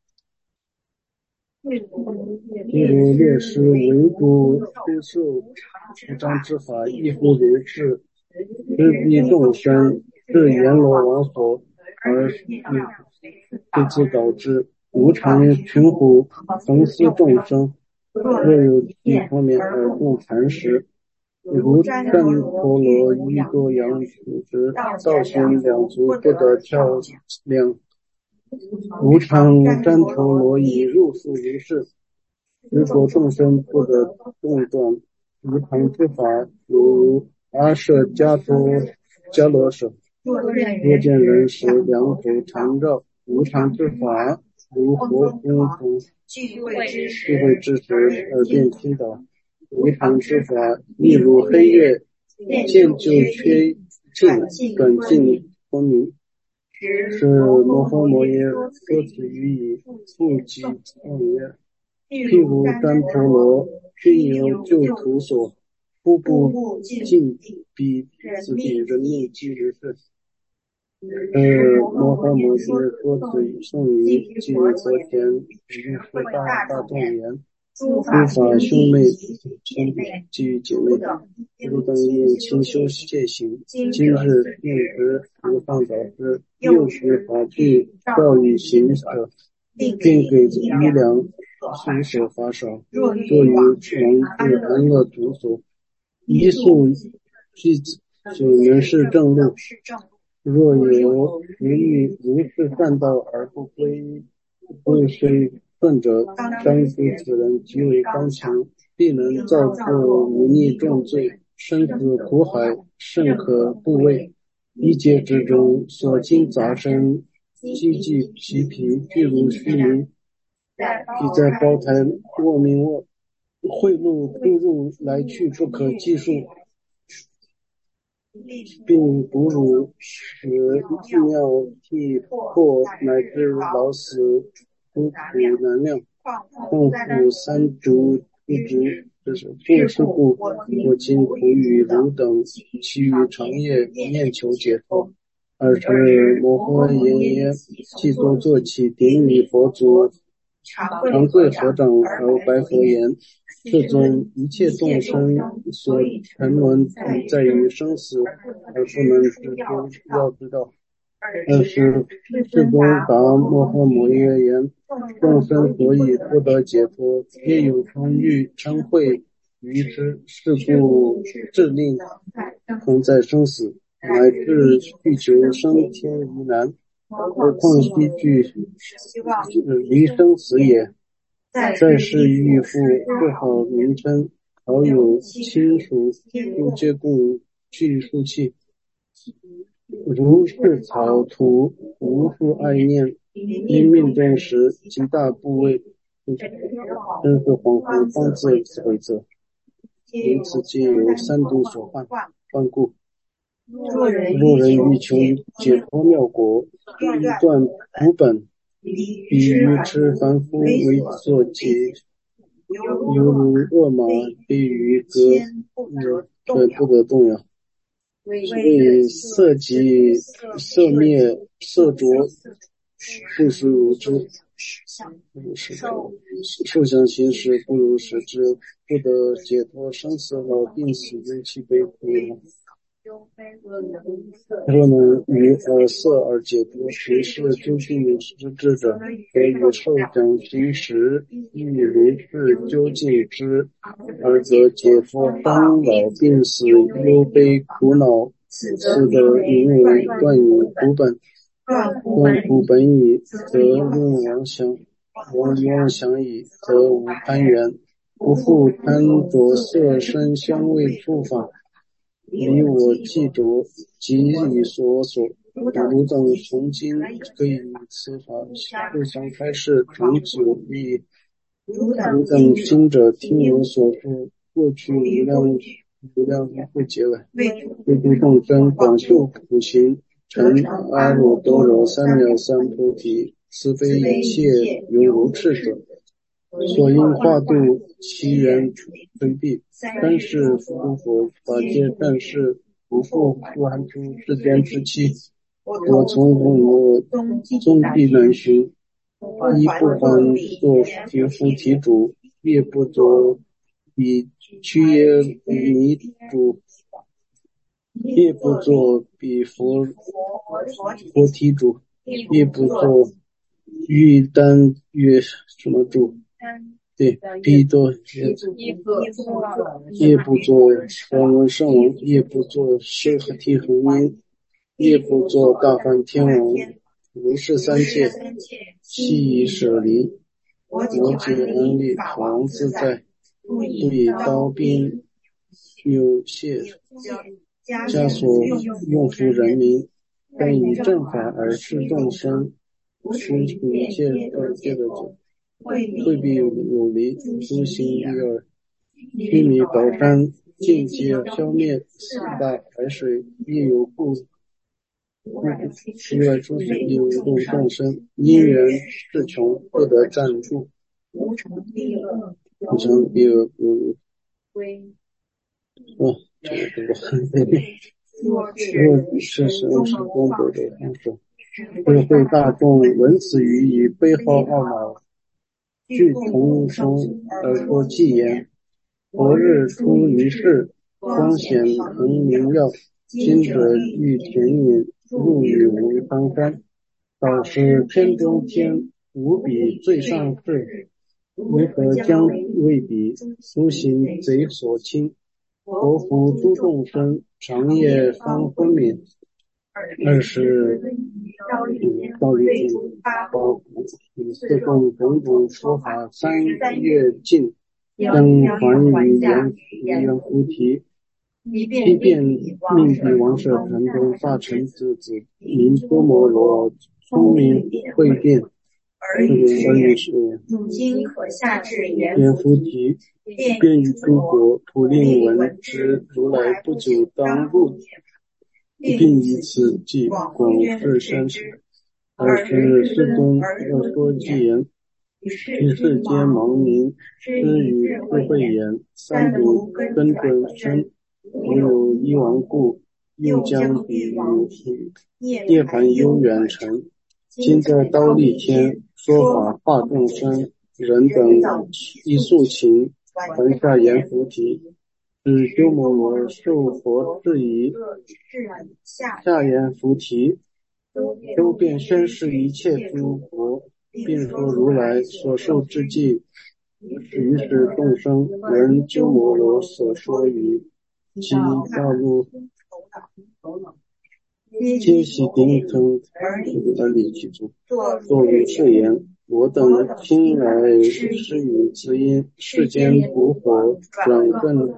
例如烈士为主出售主张之法，亦复如是，施逼众生，是阎罗王所而对此导致无常群虎，横死众生。若有其方面而共禅时，如战陀罗依多扬处之，道行两足不得跳量。无常战陀罗以入数如是，如果众生不得动断无常之法，如阿舍迦罗舍。若见人时，两手缠绕无常之法，如火空中聚会之时而便倾倒。无常之法，例如黑月，见就缺尽，转尽光明。是摩诃摩耶说此语以复及创曰：譬如旃陀罗，均有旧土所，忽不尽彼此地人命即如是。摩诃摩耶说此语颂于即昨天于是大众言：诸法兄妹兄弟及姐妹，汝等应勤修戒行。今日令之如上导师，又许法具教育行者，并给衣粮书所发少，若于王至安乐主所，一宿具所能是正路。若有不欲如是善道而不归虽顺者，当知此人极为刚强，必能造作忤逆重罪，生死苦海，甚可怖畏。一劫之中，所经杂身，积聚疲疲，具如须弥，必在胞胎卧命卧，贿赂突入来去不可计数，并哺乳使尿涕破，乃至老死，苦难量，况复三足不知。这是故是故，我今苦与汝等，其余长夜念求解脱。二是摩诃耶既所作起，顶礼佛足，长跪合掌而白佛言：世尊，一切众生所沉沦在于生死，而不能知诸要知道。二是世尊答摩诃摩耶言：众生所以不得解脱，皆有贪欲嗔恚于之，是故致令恒在生死，乃至欲求升天于难，何况须具离生死也。在世欲复不好名称，好友亲属都皆共具数器，如是草土无数爱念，因命中时极大部位，真是恍惚方自悔责。因此皆有三毒所患故。若人欲求解脱妙果，欲断毒本，比于吃凡夫为所解，犹如恶马非于本不得动摇。为色即色灭色着，不实如之。受想行识不如实之，不得解脱生死老病死忧戚悲苦。 若能于耳色而解读其事究竟之智者，则与受想行识亦如是究竟之，而则解脱生老病死忧悲苦恼，此的名为断语苦本。断苦本矣，则用妄想矣，则无攀缘，不复贪着色声香味触法，离我既着，即以所所。汝等从今可以以此法互相开示，长久以汝等听者听我所说，过去无量不竭为诸众生广修苦行，成阿耨多罗三藐三菩提，慈悲一切犹如赤者，所应化度其缘垂避。三世诸佛法界善事，不复还诸世间之期。我从我终必难寻，一不还作觉菩提主，业不作比屈耶弥主，业不作比佛提主，业不作欲单月什么主？对，必作业不作梵文圣王，业不作舍提恒音，业不作大梵天王，如是三界，悉以舍离。我解安利，常自在，不以刀兵有械枷锁用服人民，但以正法而示众生，施一切各界的会必有离，诸行一耳，须弥宝山尽皆消灭，四大海水亦有故，其外诸水亦有度众生，因缘势穷，不得暂住，无成必恶，若是使功德的方式，智慧大众闻此语，以悲号懊恼，具同声而说偈言：昨日出于世，光显恒明耀，今者欲田隐，入于无方山，导师天中天，无比最上世，为何将未彼？诸行贼所侵，佛服诸众生，长夜方昏眠。二是道理经八股，以四众种种说法，三月尽，将还于阎浮提。即便命彼王舍禅中大臣之子，名多摩罗，聪明慧辩，儿女是今可下至阎浮提，便于诸国普令闻之，如来不久当入，并以此记广示山世。二是世尊又说偈言：于世间盲民，知与智慧言，三毒根准深，无有一亡故，又将彼于涅槃悠远成。今在刀立天，说法化众生，人等一素勤，还下阎浮提，使鸠摩罗受佛质疑，下阎浮提，周遍宣示一切诸国，并说如来所受之记，于是众生闻鸠摩罗所说于其道路，皆悉顶称而理其中，作如是言：我等听来施与此因，世间诸佛转更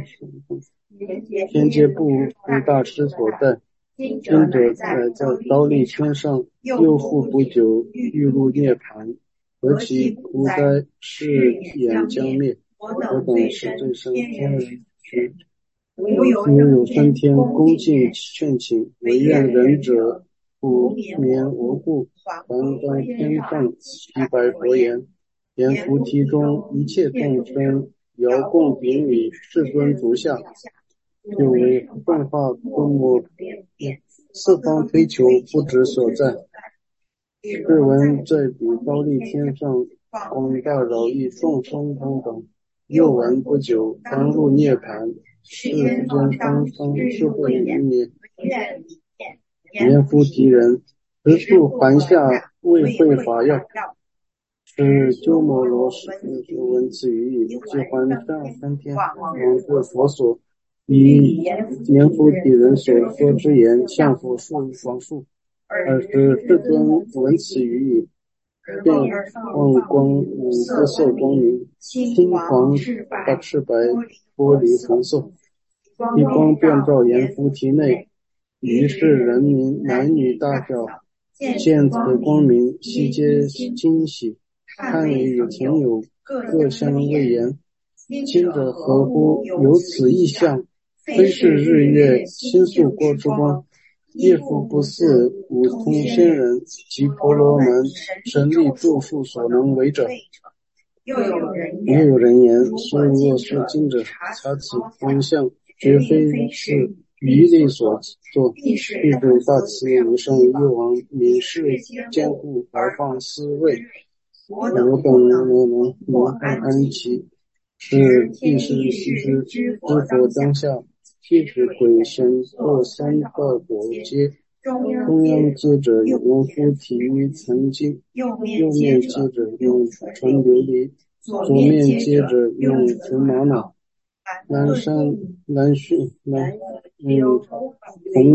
天阶不无大师所在。今者在刀立天上，又复不久欲入涅槃，何其苦哉！是眼将灭，我等是最生天人区。无有生天恭敬劝请，唯愿仁者不眠无故，还当天上齐白佛言：阎浮提中一切众生遥供顶礼世尊足下，就为幻化多摩，四方推求不知所在。是闻在彼刀立天上，光大饶益众生中等，又闻不久当入涅槃， 世间方方智慧于你，严伏敌人，实处还下，未会法要。是鸠摩罗什文此于意，即还上三天，往至佛所，以严伏敌人所说之言，相复数广述。尔时世尊闻此于意，便望光五各色光明，金黄赤白玻璃红色，一光遍照阎浮提内，于是人民男女大小见此光明，悉皆惊喜，叹语前有各相谓言：今者何乎？有此异象，非是日月星宿过之光，业复不似五通仙人及婆罗门神力度数所能为者。又有人言：说若是今者，察此光相，绝非是余力所作，必是大慈无上佑王明示坚固而放思维。我等能安其是亦是须知佛当下，即使鬼神或三道果阶，中央接着用夫体于曾经，右面接着用纯琉璃，左面接着用纯玛瑙，蓝红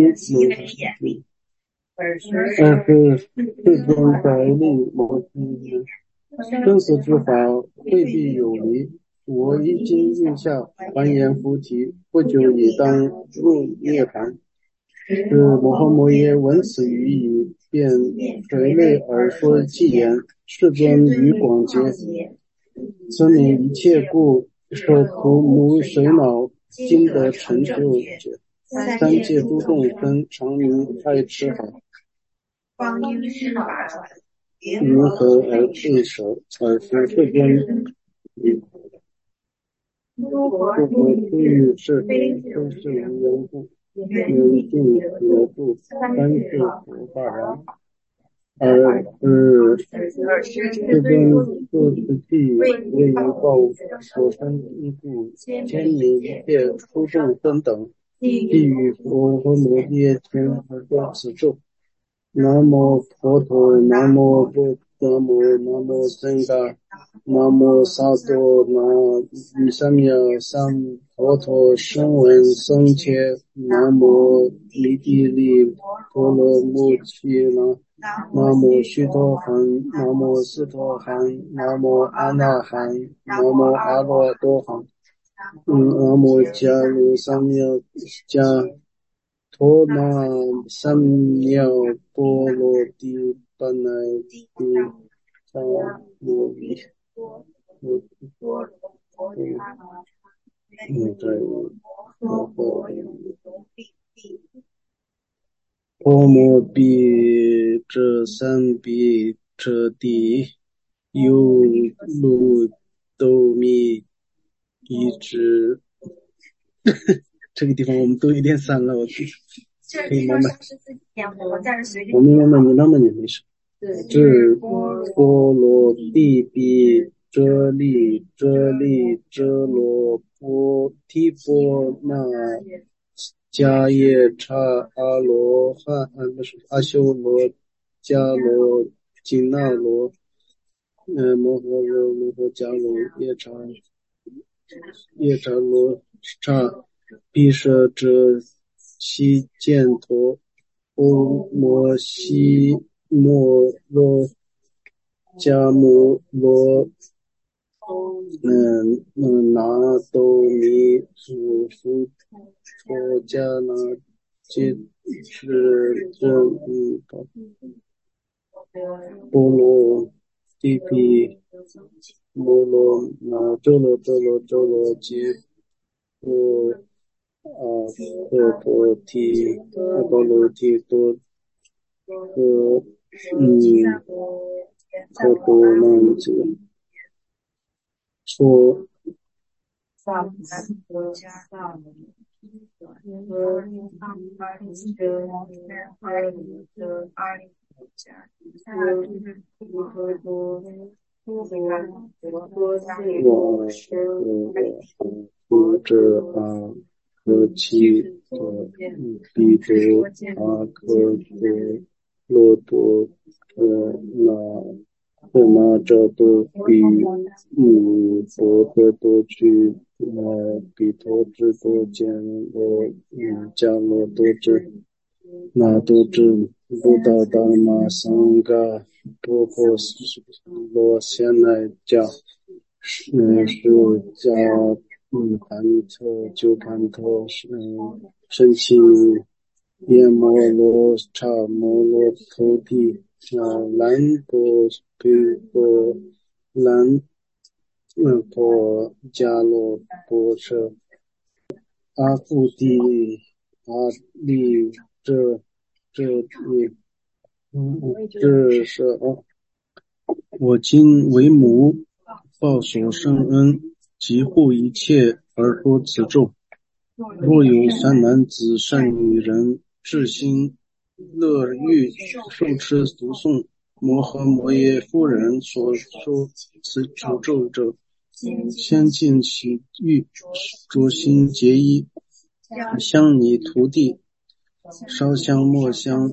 而是世尊百力摩诃生死之法未必有离，我一经印下，还言菩提，不久已当入涅槃。是摩诃摩耶闻此于意，便垂泪而说偈言：世尊于广劫，此名一切故，舍仆母水脑，今得成就三界诸众生，常名爱痴海。光阴是法船，云何而不舍？尔时世尊以诸佛出于是非是无缘故，缘尽何故？三世不法然。而世尊作此偈，为于报所生因故，兼明一切诸众生等，亦与佛和摩耶前而说此咒：南无佛陀，南无布达摩，南无僧伽，南无萨多那弥三藐三佛陀声闻僧伽，南无弥帝利婆罗摩揭那，南无须陀含，南无斯陀含，南无阿那含，南无阿罗多含，南无迦卢三藐迦陀那三藐波罗提巴那提萨摩尼。婆摩比遮三比遮地，有路斗密一直。这个地方我们都有点散了，我可以慢慢。我们慢慢，你慢慢念没事。智波罗地比遮利遮罗波提波那迦叶叉阿罗汉阿修罗迦罗紧那罗摩诃罗摩诃迦罗夜叉罗刹毗舍遮悉犍陀欧摩悉摩罗迦摩罗拿兜尼主苏陀迦那揭示正波罗地毗摩罗那周罗揭波诃波提阿波罗提多可多曼子说萨满国家大门我者啊可其多彼多阿克多罗多那这多比波克多居比多之多见罗迦罗多之那多之布达达玛桑嘎波波罗仙来加是加盘特就盘特圣气耶摩罗刹摩罗头地兰波贝波兰波迦罗波舍阿布蒂阿利这这是我今为母报所生恩，及护一切而说此咒。若有善男子、善女人，至心乐欲受持读诵摩诃摩耶夫人所说此咒者，先尽其欲，着心结衣，香泥涂地，烧香末香，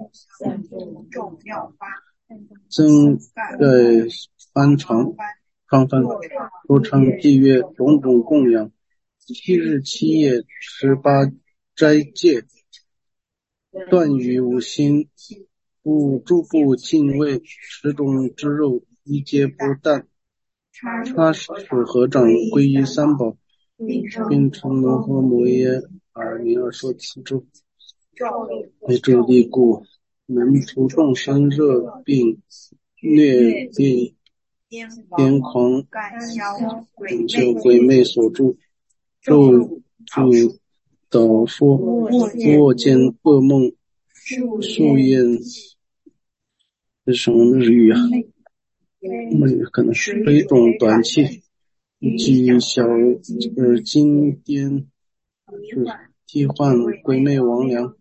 增盖幡床说唱地乐种种供养，7日7夜18斋戒，断语五心，诸部禁味，食种之肉，一皆不啖，擦手合掌，皈依三宝，并称摩诃摩耶而名而说此咒。为咒力故，能除众生热病、疟病、癫狂、就鬼魅所住，咒助导说，卧见噩梦，宿厌是什么日语啊？可能水肿短气，及小惊癫，替换鬼魅魍魉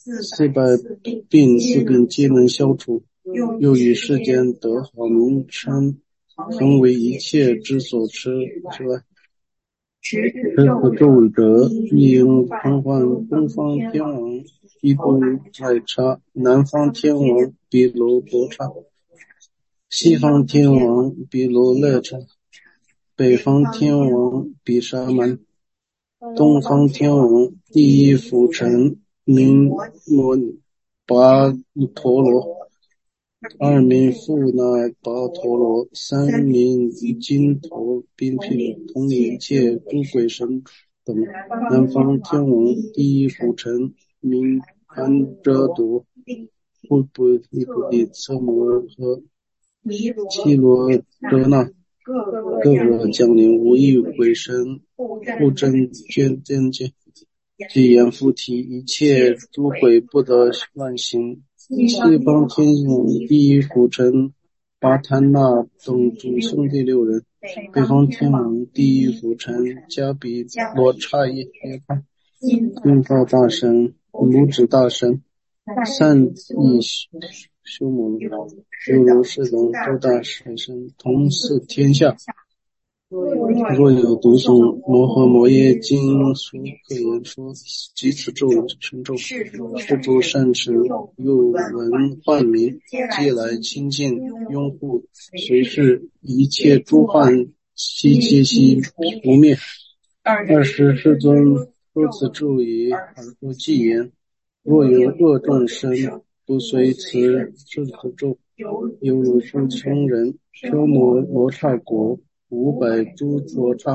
，400病4病皆能消除，又于世间得好名称，恒为一切之所持之外。持此咒者，应偿还东方天王提督赖叉，南方天王毗罗波叉，西方天王毗罗赖叉，北方天王毗沙门，东方天王第一辅臣名摩跋陀罗，二名富那跋陀罗，三名金陀宾毗卢，统领一切诸鬼神等。南方天王第一辅臣名安遮多，护布利布利侧摩和七罗遮那，各个将领无一鬼神护真捐见解，即言附体一切诸鬼不得乱行。西方天王第一辅臣巴坦那等诸兄弟6人，北方天王第一辅臣迦比罗刹耶派，印发大神、拇指大神、善意修摩罗、犹如是等诸大神同赐天下。若有读诵摩诃摩耶经书可言说，即此咒成咒，是诸善持又闻唤名，即来亲近拥护，随是一切诸患悉皆悉不灭。20世尊说此咒语而说偈言：若有恶众生不随此咒，犹如诸穷人求罗刹国500诸罗刹，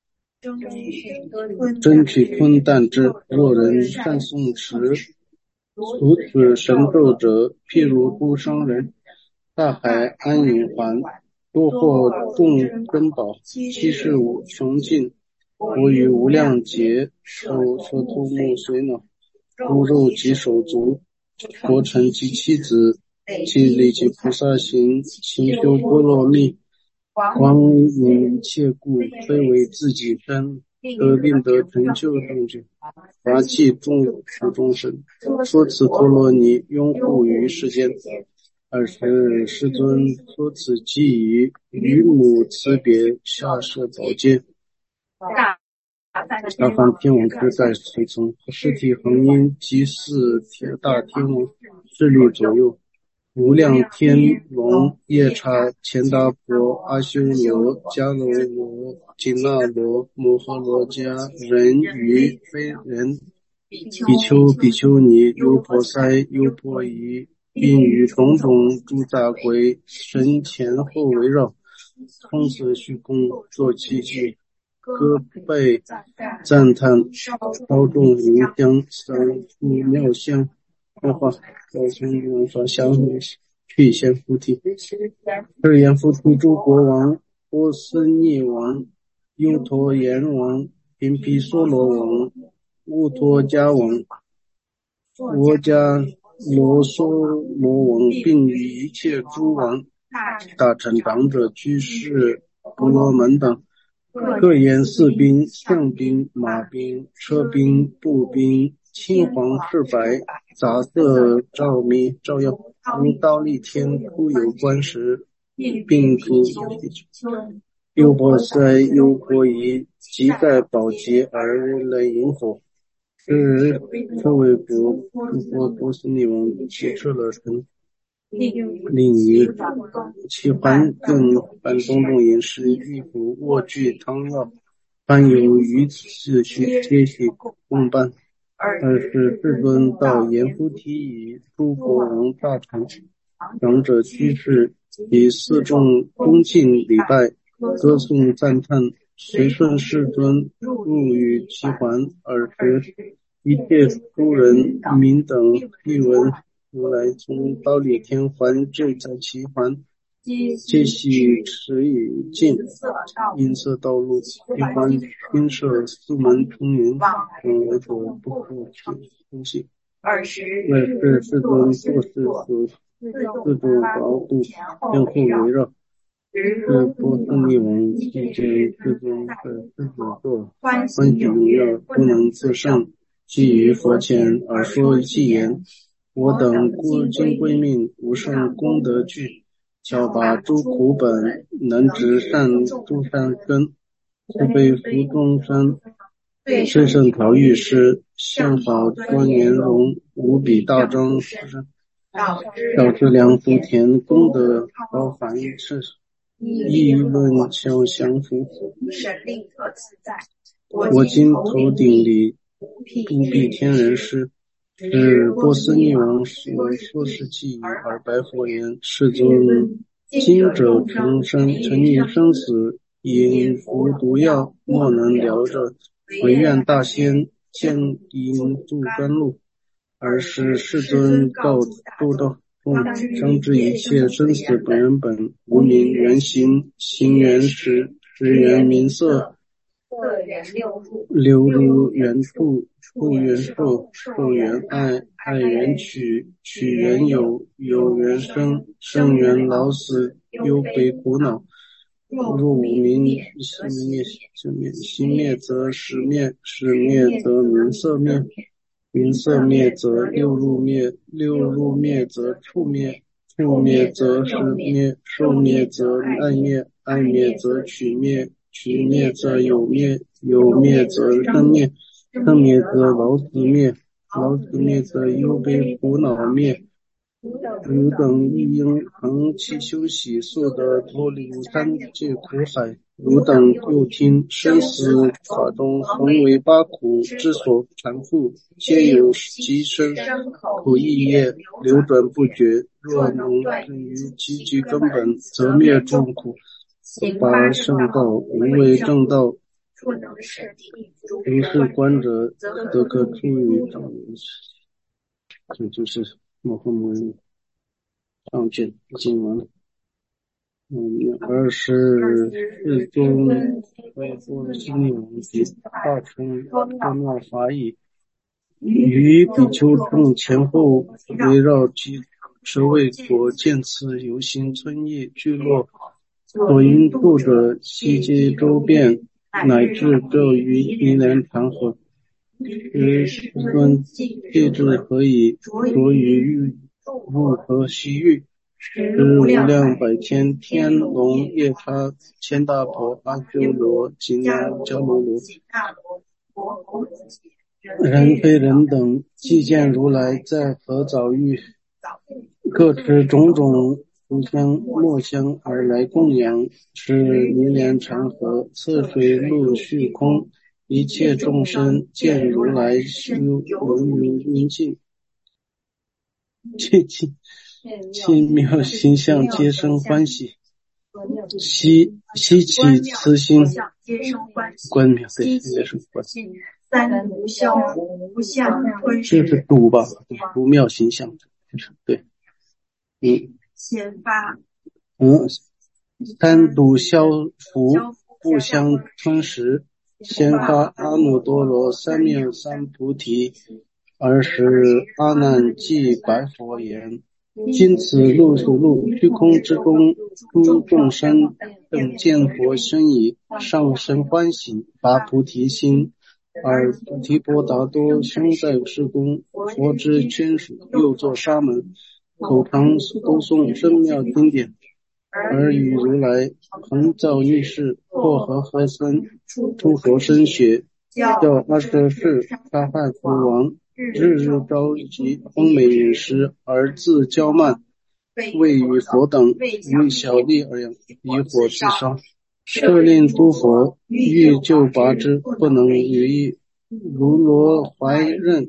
争取吞啖之。若人善诵持除此神咒者，譬如诸商人大海安隐还，多获众珍宝，7世穷尽，我于无量劫受所图目随脑，如肉及手足，国臣及妻子，即力及菩萨行修波罗蜜，光引一切故，非为自己身，得令得成就众觉，拔济众生，说此陀罗尼，拥护于世间。20世尊说此偈语，与母辞别，下设宝阶。 大梵天王之在随从，尸体恒因即是大天王势力左右，无量天龙夜叉乾达婆阿修罗迦楼罗紧那罗摩诃罗迦人与非人比丘比丘尼优婆塞优婆夷，并与种种诸杂鬼神前后围绕，从此虚空作其具，歌拜赞叹，烧众云香三处妙香，说话高声用法香去现菩提。是言菩提诸国王波斯匿王优陀阎王频毗娑罗王乌陀迦王摩迦罗娑罗王，并与一切诸王大臣长者居士婆罗门等，各言四兵象兵马兵车兵步兵青黄赤白杂色照明照耀，如忉利天出有观时，并诸优婆塞优婆夷即在宝洁而来迎火。是这位诸佛波斯匿王启示了神，令于其还更凡种种饮食衣服卧具汤药，凡有于此需皆悉供办。二是至尊到阎浮提以诸国王大臣长者居士以四众恭敬礼拜歌颂赞叹，随顺世尊入于其环。尔时一切诸人民等欲闻如来从忉利天环坠在其环，皆悉持以尽音色道路，一环熏设四门冲云，来者不复其出性。二是世尊作是所四众保护前后围绕。是波斯匿王期间，世尊在狮子座欢喜荣耀不能自胜，即于佛前而说偈言：我等孤今归命，无胜功德具，巧拔诸苦本，能植诸善根，慈悲福众生，甚胜调御师，相好庄严容，无比大张导致良福田，功德高凡是议论相符。神令特自在，我今头顶礼无比天人师，是波斯匿王所说是偈语，而白佛言：世尊，今者成于生死，饮服毒药，莫能疗着，唯愿大仙见引渡甘露。而是世尊告度道众生之一切生死本本，无名缘行，行缘识缘名色，流入缘处，处缘受，受缘爱，爱缘取，取缘有，有缘生，生缘老死，忧悲苦恼。若无名心灭则识灭，识灭则名色灭，名色灭则六入灭，六入灭则触灭，触灭则受灭，受灭则爱灭，爱灭则取灭，取灭则有灭，有灭则生灭，生灭则老死灭，老死灭则忧悲苦恼灭。汝等亦应恒其修习，速得脱离三界苦海。汝等又听生死法中恒为八苦之所缠缚，皆有极深苦意业流转不绝。若能至于其具根本，则灭众苦。八圣道无为正道，如是观者，则可出于正明。这就是摩诃摩尼上卷经文。二是世尊为波斯匿王及大乘多妙法义，于比丘众前后围绕其持卫国，见此游行村邑聚落，所应住者悉皆周遍，乃至这于弥连禅河。世尊戒制何以着于欲入和西域， 是无量百千天龙夜叉千大婆阿修罗紧那迦罗罗人非人等既见如来在何早欲各持种种福香墨香而来供养，是尼莲长河侧水陆虚空一切众生见如来修如明镜轻妙形象皆生欢喜，希起慈心观妙，对，也是观。 三毒消无相吞噬， 这是毒吧？毒妙形象，对， 先发， 三毒消伏不相吞食，先发阿耨多罗三藐三菩提，尔时阿难即白佛言：今此路是路，虚空之中，诸众生等见佛身已，上生欢喜，发菩提心。而菩提波达多兄在世宫，佛之眷属，又作沙门，口常读诵深妙经典，而与如来恒造逆世，或和僧出佛身血，教阿舍世杀害佛王，日日召集丰美饮食，而自骄慢，为与佛等为小利而以火自烧，设令诸佛欲救拔之，不能于意，如罗怀刃，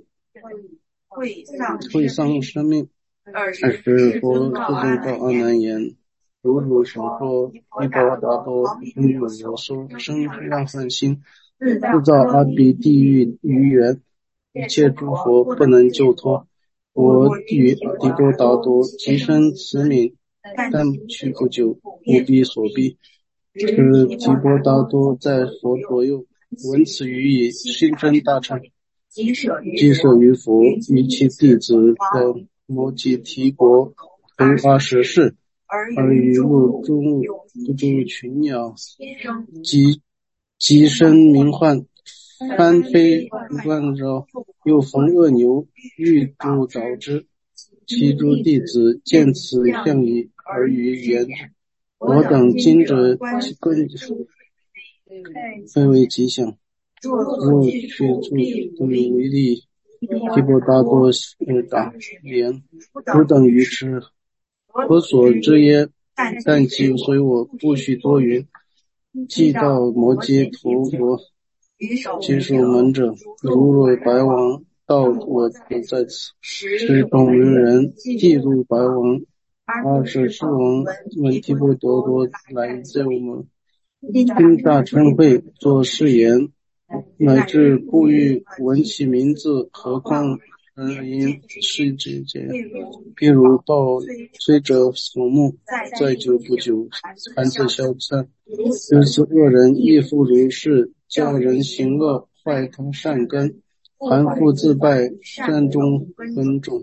会丧生命。尔时佛世尊告阿难言：如汝所说，依波达多应有我说生浪漫心，制造阿鼻地狱余缘，一切诸佛不能救脱。我与提婆达多即生慈悯，但去不久，不必所逼。是提婆达多在佛左右，闻此语已，心生大忏，即舍于佛，与其弟子在摩揭提国同80世，而于路中不住群鸟，即生名唤，翻飞乱绕，又逢恶牛，欲助导之。其诸弟子见此相已，而于言：我等今者分为吉祥，若去助不为利。提婆达多答言：吾等愚痴，何所知耶？但其随我，不许多云。既到摩揭陀国，接受门者，如若白王到我不在此，是懂闻人记录白王。24世王问提婆达多来在我们听大称会作誓言，乃至不欲闻其名字，何况因世之间，譬如报虽者所目，再久不久，寒自消散。如此恶人亦复如是，教人行恶，坏他善根，还复自败，善终分众。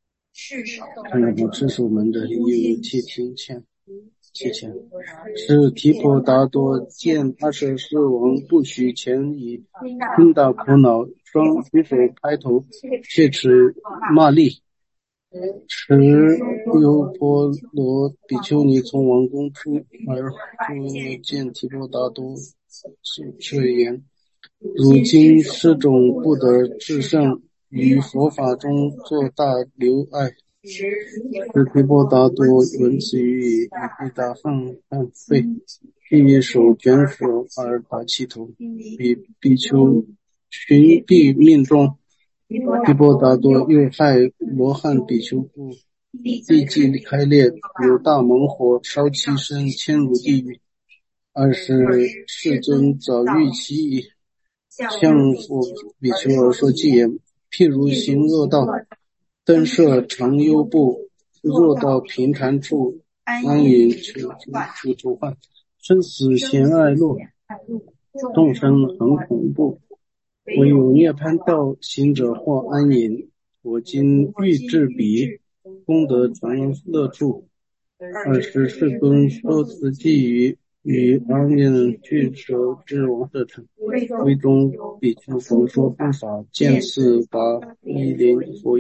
赤手门者亦有替听欠。是提婆达多见阿舍世王不许前已，心大苦恼，双举手拍头，切齿骂詈。时优波罗比丘尼从王宫出，而复见提婆达多，却言：如今施种不得至圣，于佛法中作大流碍。是提婆达多闻此语已，必大愤悔，一手卷手而拔其头，比丘寻毙命中。提婆达多又害罗汉比丘故，地即开裂，有大猛火烧其身，迁入地狱。尔时世尊早遇其意，向佛比丘而说偈言：譬如行恶道，登设长幽部，若到平禅处，安隐除囚犯，生死咸爱乐，众生很恐怖。唯有涅槃道行者或安隐。我今欲至彼，功德常乐处。尔时世尊说此偈与阿念俱舍之王舍城，为中比丘佛说不法，见此拔依林佛也。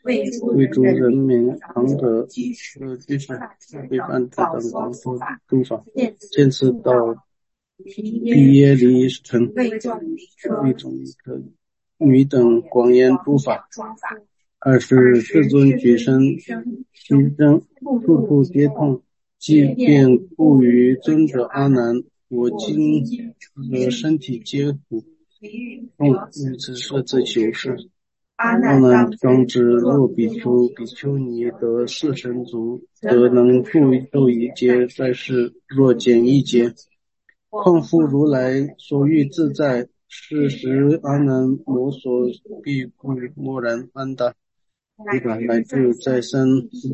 为诸人民常者居士规范之等广说诸法，见此道毕业离尘，为众离科女等广言诸法。二是世尊举身其身处处皆痛，即便故于尊者阿难，我今身体皆苦痛，于此设自求是。阿难当知，若比丘、比丘尼得四神足，则能复受一劫，在世若减一劫。况复如来所欲自在，是时阿难摩所必故默然安达，乃至再三。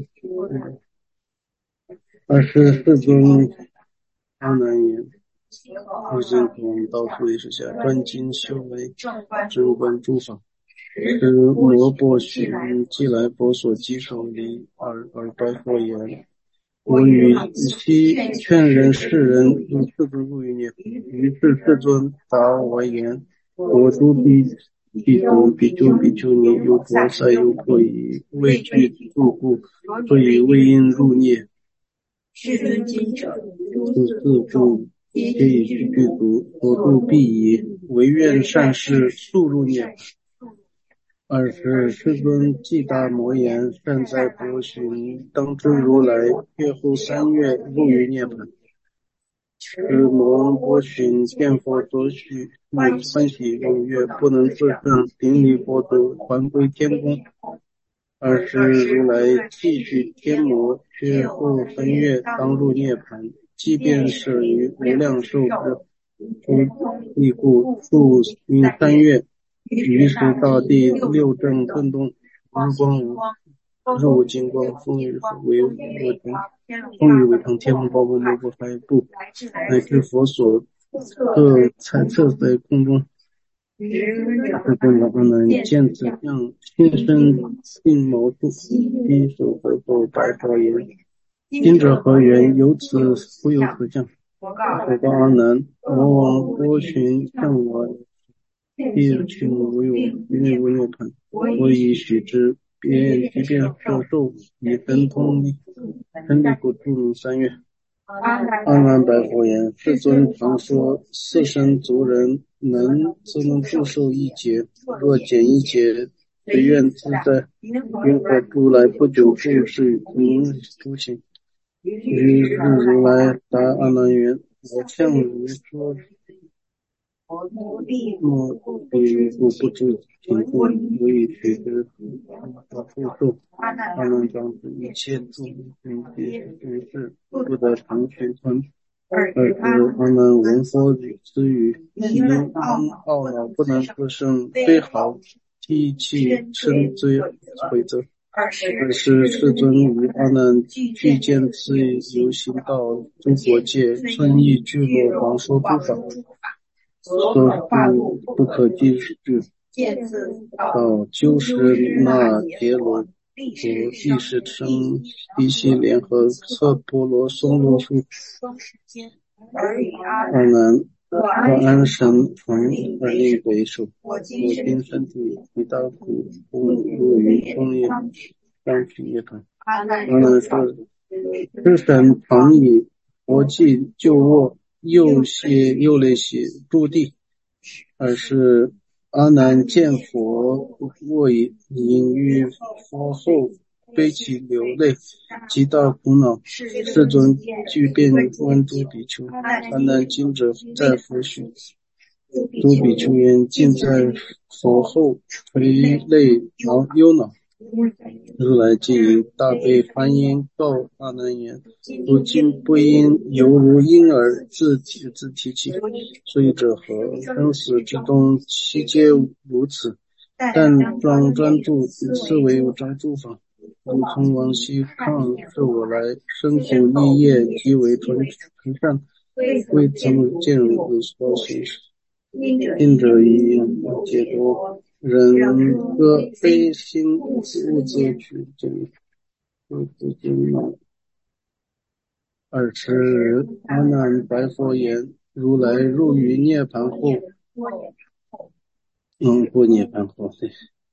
二是世尊阿难言：如今广道处理之下，专精修为，正观诸法。是摩钵须即来佛所稽首礼而白佛言：我与其劝人世人如世尊入于涅槃。于是世尊答我言：我诸比丘、比丘、比丘尼优婆塞优婆夷，畏惧住故，所以未应入涅。世尊今者，诸四故皆以具足，所度必矣，唯愿善事速入涅槃。二是世尊既答摩言：善哉波旬，当知如来月后3月入于涅槃。时摩波旬见佛所许，欢喜踊跃，不能自胜，顶礼佛足，还归天宫。二是如来继续天魔，月后3月当入涅槃，即便舍于无量寿之地故，数因3月。于是大地六正震动，日光入金光，风雨为我成，风雨为成，天风暴风莫不还不，乃至佛所侧在空中。世尊阿难见此相，心生信毛处，低首合手白佛言：今者何缘？由此复有此相？我告阿难：魔王波旬向我必请无有于内无涅槃，我已许之，即便摄受，以神通力故住3月。阿难白佛言：世尊常说，四身足人则能住受一劫，若减一劫，随愿自在。因何不来不久复是诸行？于是如来答阿难言：我向如说，莫不如故不知情故，我以许之复受。阿难当知一切诸行皆是不得常取存。二是阿难闻佛此语，因懊恼不能自胜，非好涕泣嗔罪悔责。二是世尊于阿难具见此游行道诸国界，村邑聚落广说诸法，所述不可计之。到鸠什那揭罗国帝释称提悉联合测波罗松罗树。阿难我安神从而令为首，我今身体为大苦，不入于中业当取涅槃。阿难说：是神常以佛迹就卧，右胁右肋胁住地。二是阿难见佛卧以隐于佛后，悲泣流泪，极大苦恼。世尊具遍观诸比丘。阿难今者在佛许。诸比丘言：尽在佛后，垂泪忧恼。如来即以大悲梵音告阿难言：如今不应犹如婴儿自提起，所以者何？生死之中，其皆如此。但专注此为有障诸法，如从往昔抗是我来生苦利业，即为纯善，未曾见有所行事。因者以解脱人各非心物自取见。二是阿难白佛言：如来入于涅槃后，不涅槃后，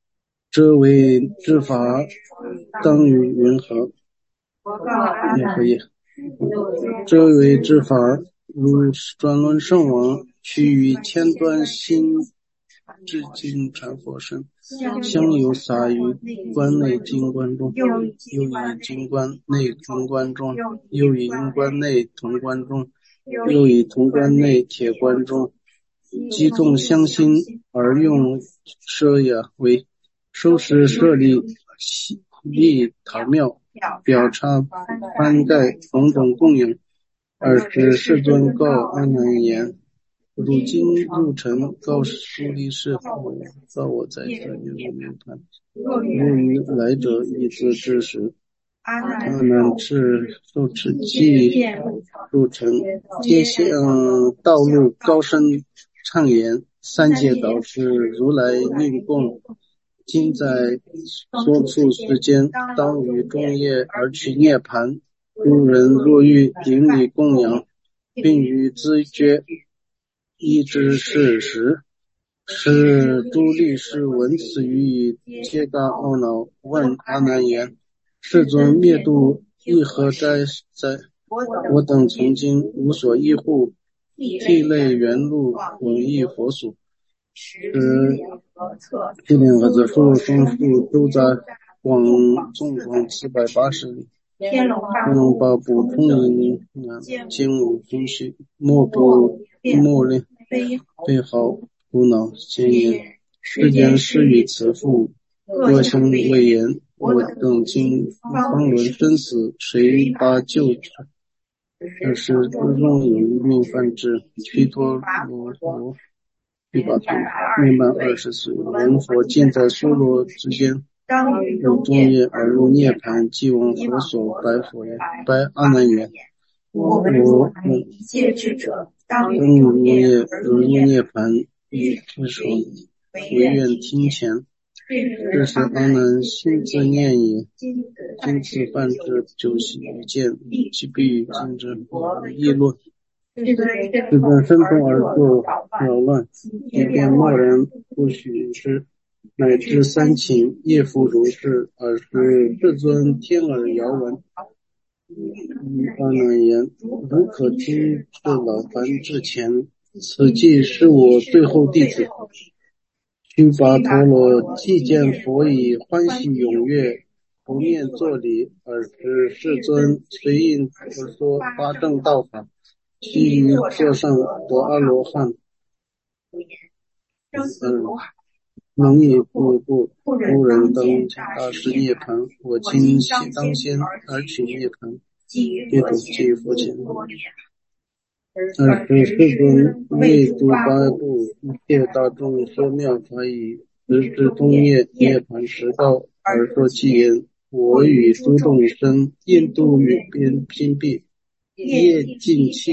这为知法当于云何？也可以。这为知法如转轮圣王，趋于前端心至金禅佛身，香油洒于关内金冠中，又以金冠内银冠中，又以银冠内铜冠中，又以铜冠内铁冠中，击中香心而用舍呀为收拾舍利立塔庙，表刹幡盖种种供养，而使世尊告阿难言：如今入尘告疏离世，告我在此于无明盘，若于来者亦自知时。阿难受持记入尘，皆向道路高声唱言：三界导师如来令供，今在所处时间，当于中夜而取涅盘。如人若欲顶礼供养，并于自觉一知事实，使诸力士闻此语以皆大懊恼，问阿难言：世尊灭度亦何哉？我等从今无所依护，涕泪原路往诣佛所，使毗连河子树松树周匝广纵广480里，天龙八部充盈经武空虚，莫不默念悲号苦恼先言。世间施与慈父，多相为言，我等今方轮生死，谁把救之？而是自中有一命犯之，须陀罗须跋图年满20岁，闻佛尽在娑罗之间，入中夜而入涅盘，即往佛所白佛言：白阿难言，我一切智者，当于中夜而入涅盘，以之手唯愿听前。这是阿难心自念也。今次犯之久习于见，其必与今之议论。世尊身痛而作扰乱，即便默然不许之，乃至三请亦复如是，而使世尊天耳遥闻。阿难言：如可听至老梵至前，此即是我最后弟子。须跋陀罗既见佛以欢喜踊跃，头面作礼，而使世尊随应佛说八正道法，其余座上得阿罗汉。能以故人当大师涅盘，我今当先而取涅盘，阅读即于佛前。而使世尊为诸八部一切大众说妙法以直至中涅盘时到，而说偈言：我与诸众生印度与边贫闭，业尽弃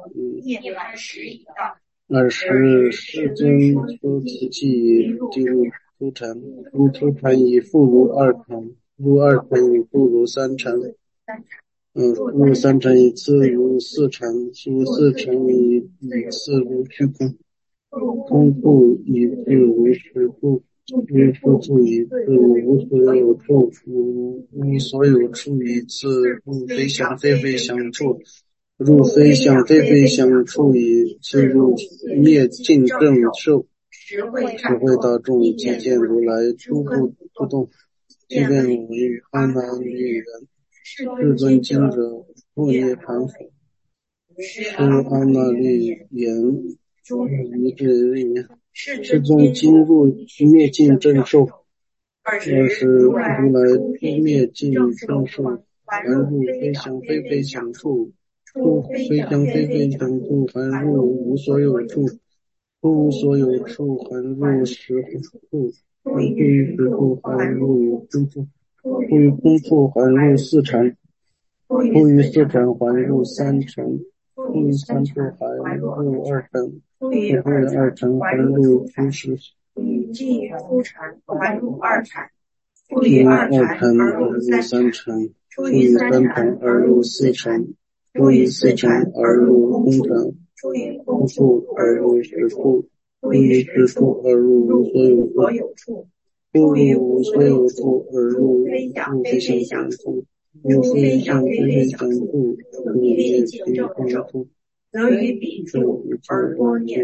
而使世尊说此偈进入初禅，入初禅以复如二禅，入二禅以复如三禅，入三禅以次如四禅，入四禅以次如虚空，空处以次如实处，于处处以次如无所有处，无所有处以次入非想非非想处，入非想非非想处以次入灭尽正受。实会大众即见如来诸不不动，即便我与阿难律人，世尊今者复涅盘否？是阿难律言于之言：世尊今入灭尽正受，而是如来诸灭尽正受，还入非想非非想处，处非想非非想处，还入无所有处，处无所有处，还入实处，还入于实处，还入于空处，处于空处，还入四禅，处于四禅，还入三禅，处于三处，还入二禅，处于二禅，还入初实，处于尽于初禅，还入二禅，处于二禅，还入三禅，处于三禅，而入四禅，处于四禅，而入空禅，处于空处，而入实处，处于实处，而入无所有处。 出入所有处而入非想处，入非想处，入也非想处， 则于彼处而多念。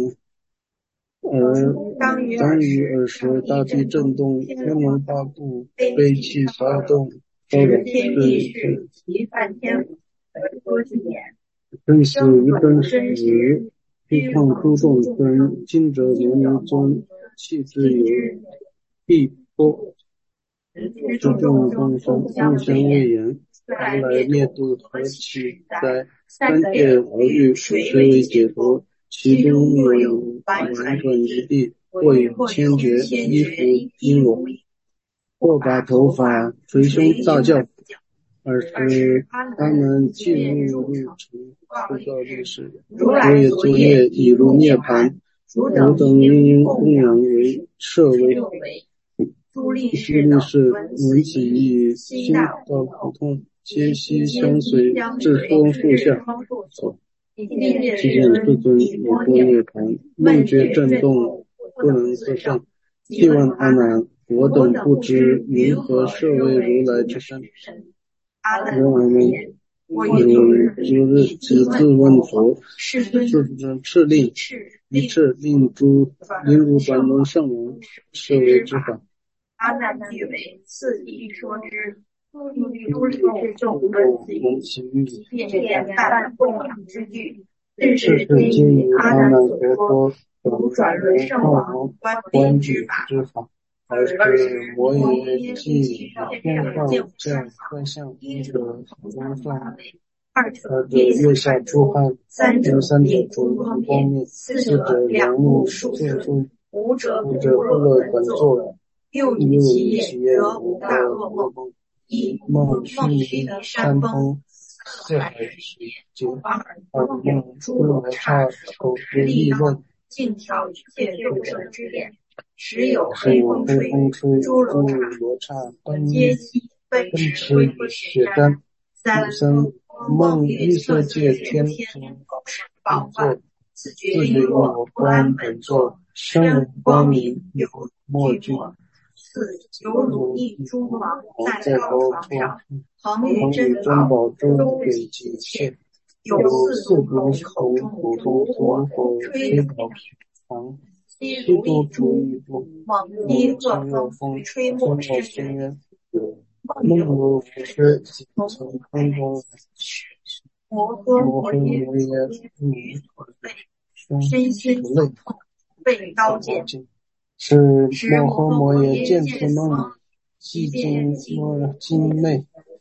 而当于尔时，大地震动，天龙八部，悲泣骚动，骚扰天地是其梵天多之言。 生死无真实，虚旷出众分，今者流年中，气之有必波，之众众生，众生未言，如来灭度何其哉？三界牢狱，谁为解脱？其中若有婉转之地，或有千劫衣服音容，或把头发捶胸大叫，而使他们进入城，不告历史。我也作业已入涅槃，汝等应供养为设为。诸力士闻此意，心到苦痛，皆悉相随至双树下。其见世尊已过涅槃，梦觉震动，不能自胜。既问阿难：我等不知云何设为如来之身？人而问：有诸日即自问佛：世尊敕令，一敕令如短龙圣王设为之法。 阿难据为次第说之。诸力之众闻此语，即便办供养之具。是今于阿难所说如转轮圣王观边之法， 而是摩耶即天上见各相依者中上，二者月下出汗，三者顶珠光面，四者两目数数，五者不乐本坐， 又以其业得五大恶梦：一梦须弥山峰， 四海水结；二梦出罗刹口之利刃， 尽挑一切众生之眼。时有黑风吹，诸罗刹皆悉奔驰雪山。三梦异色界天宝座，自觉于我不安本座，身闻光明有莫惧。 四有汝意诸王在高床上，恒于珍宝周给己切。有四如口中吐火吹宝床，七如主宇部，猛击恶风吹没之轩。 梦如浮尸从空中摩诃摩耶入身心痛，被刀剑。 是摩诃摩耶见此梦，即经惊内，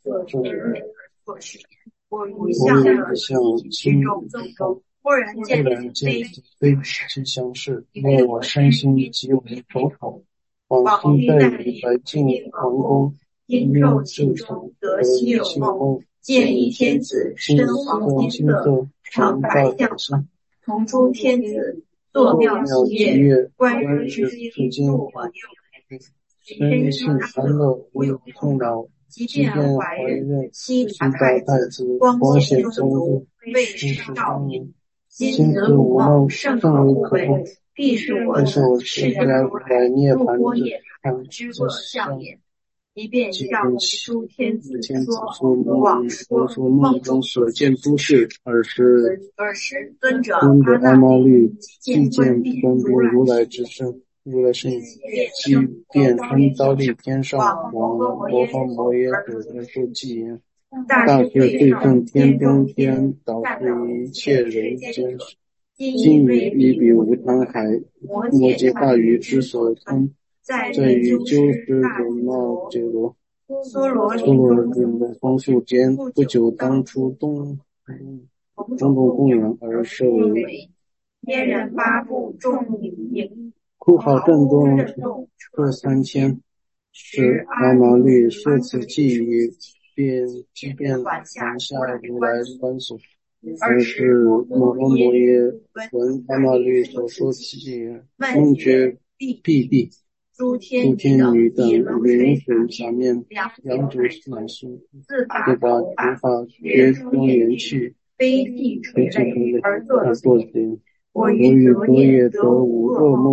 我如向轻重， 忽然见非其相似，令我身心极为抖怅。往昔在于白净皇宫， 因受其中得悉有梦，见一天子身黄金色，长白象，从诸天子坐妙其乐，观世之经度我六身心安乐，无有痛恼。即便怀孕，悉达太子，光显中度， 为是少年。 今子无梦，甚为可怖。 必是我释迦如来涅槃之之相也。一遍向诸天子说往说梦中所见诸事，尔时尊者阿那律即见观边如来之身。如来身即便分刀立天上，往摩诃摩耶者而说偈言：大智慧胜天中天，导致一切人间事。今于一彼无常海，摩诘大鱼之所通，在于鸠师容貌解罗。梭罗之方树间，不久当初种供养而设为天人八部众迎。 哭号震动彻3000，使阿那律说此偈语，即便往下如来观所。而是摩诃摩耶闻阿那律所说偈，梦觉必地。诸天女等灵水下面，两足乃舒，自把头发绝中元气， 悲泣垂泪而作此。 我于昨夜得无恶梦，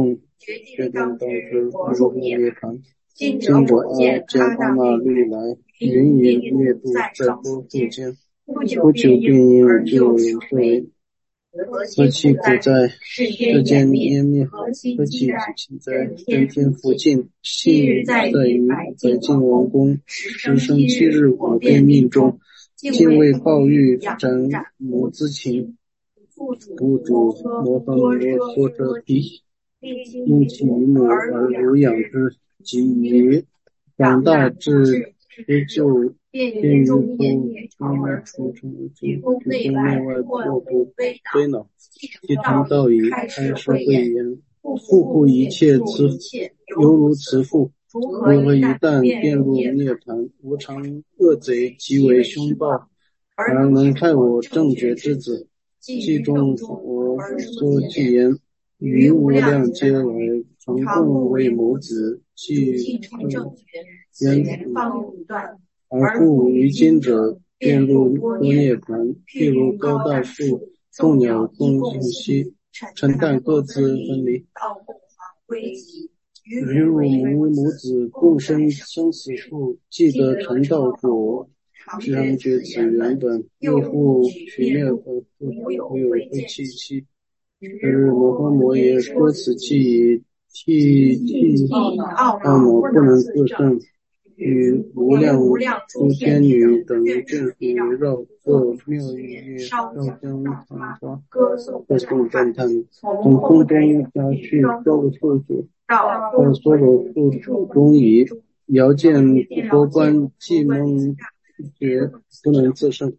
决定导致不入涅槃。今者见阿那律来，云以灭度在多复见，不久便应就有是为。何其苦哉！世间湮灭，何其其哉！人天福尽，昔日在于百境王宫，时生7日我便命中，竟为报欲斩母之情，不主摩诃摩娑者彼，因其于母而乳养之，及于长大至持久，便于后出成居宫内外破不非恼，其成道矣。开示慧言：复乎一切慈，犹如慈父。如何一旦便入涅槃，无常恶贼即为凶暴，而能害我正觉之子。记中佛说偈言：于无量劫来，常共为母子，既成正觉，缘而复于今者，便入多涅槃。譬如高大树，众鸟共栖，臣旦各自分离，于汝母子共生生死处，既得成道果，常觉子原本，又复取灭本，无有会戚戚。是摩诃摩耶说此偈以替懊恼不能自胜，与无量诸天女等眷属围绕，作妙音乐，烧香传花，歌颂赞叹，从空中下去，周受主，到所有树中矣。遥见佛观，寂蒙觉，不能自胜。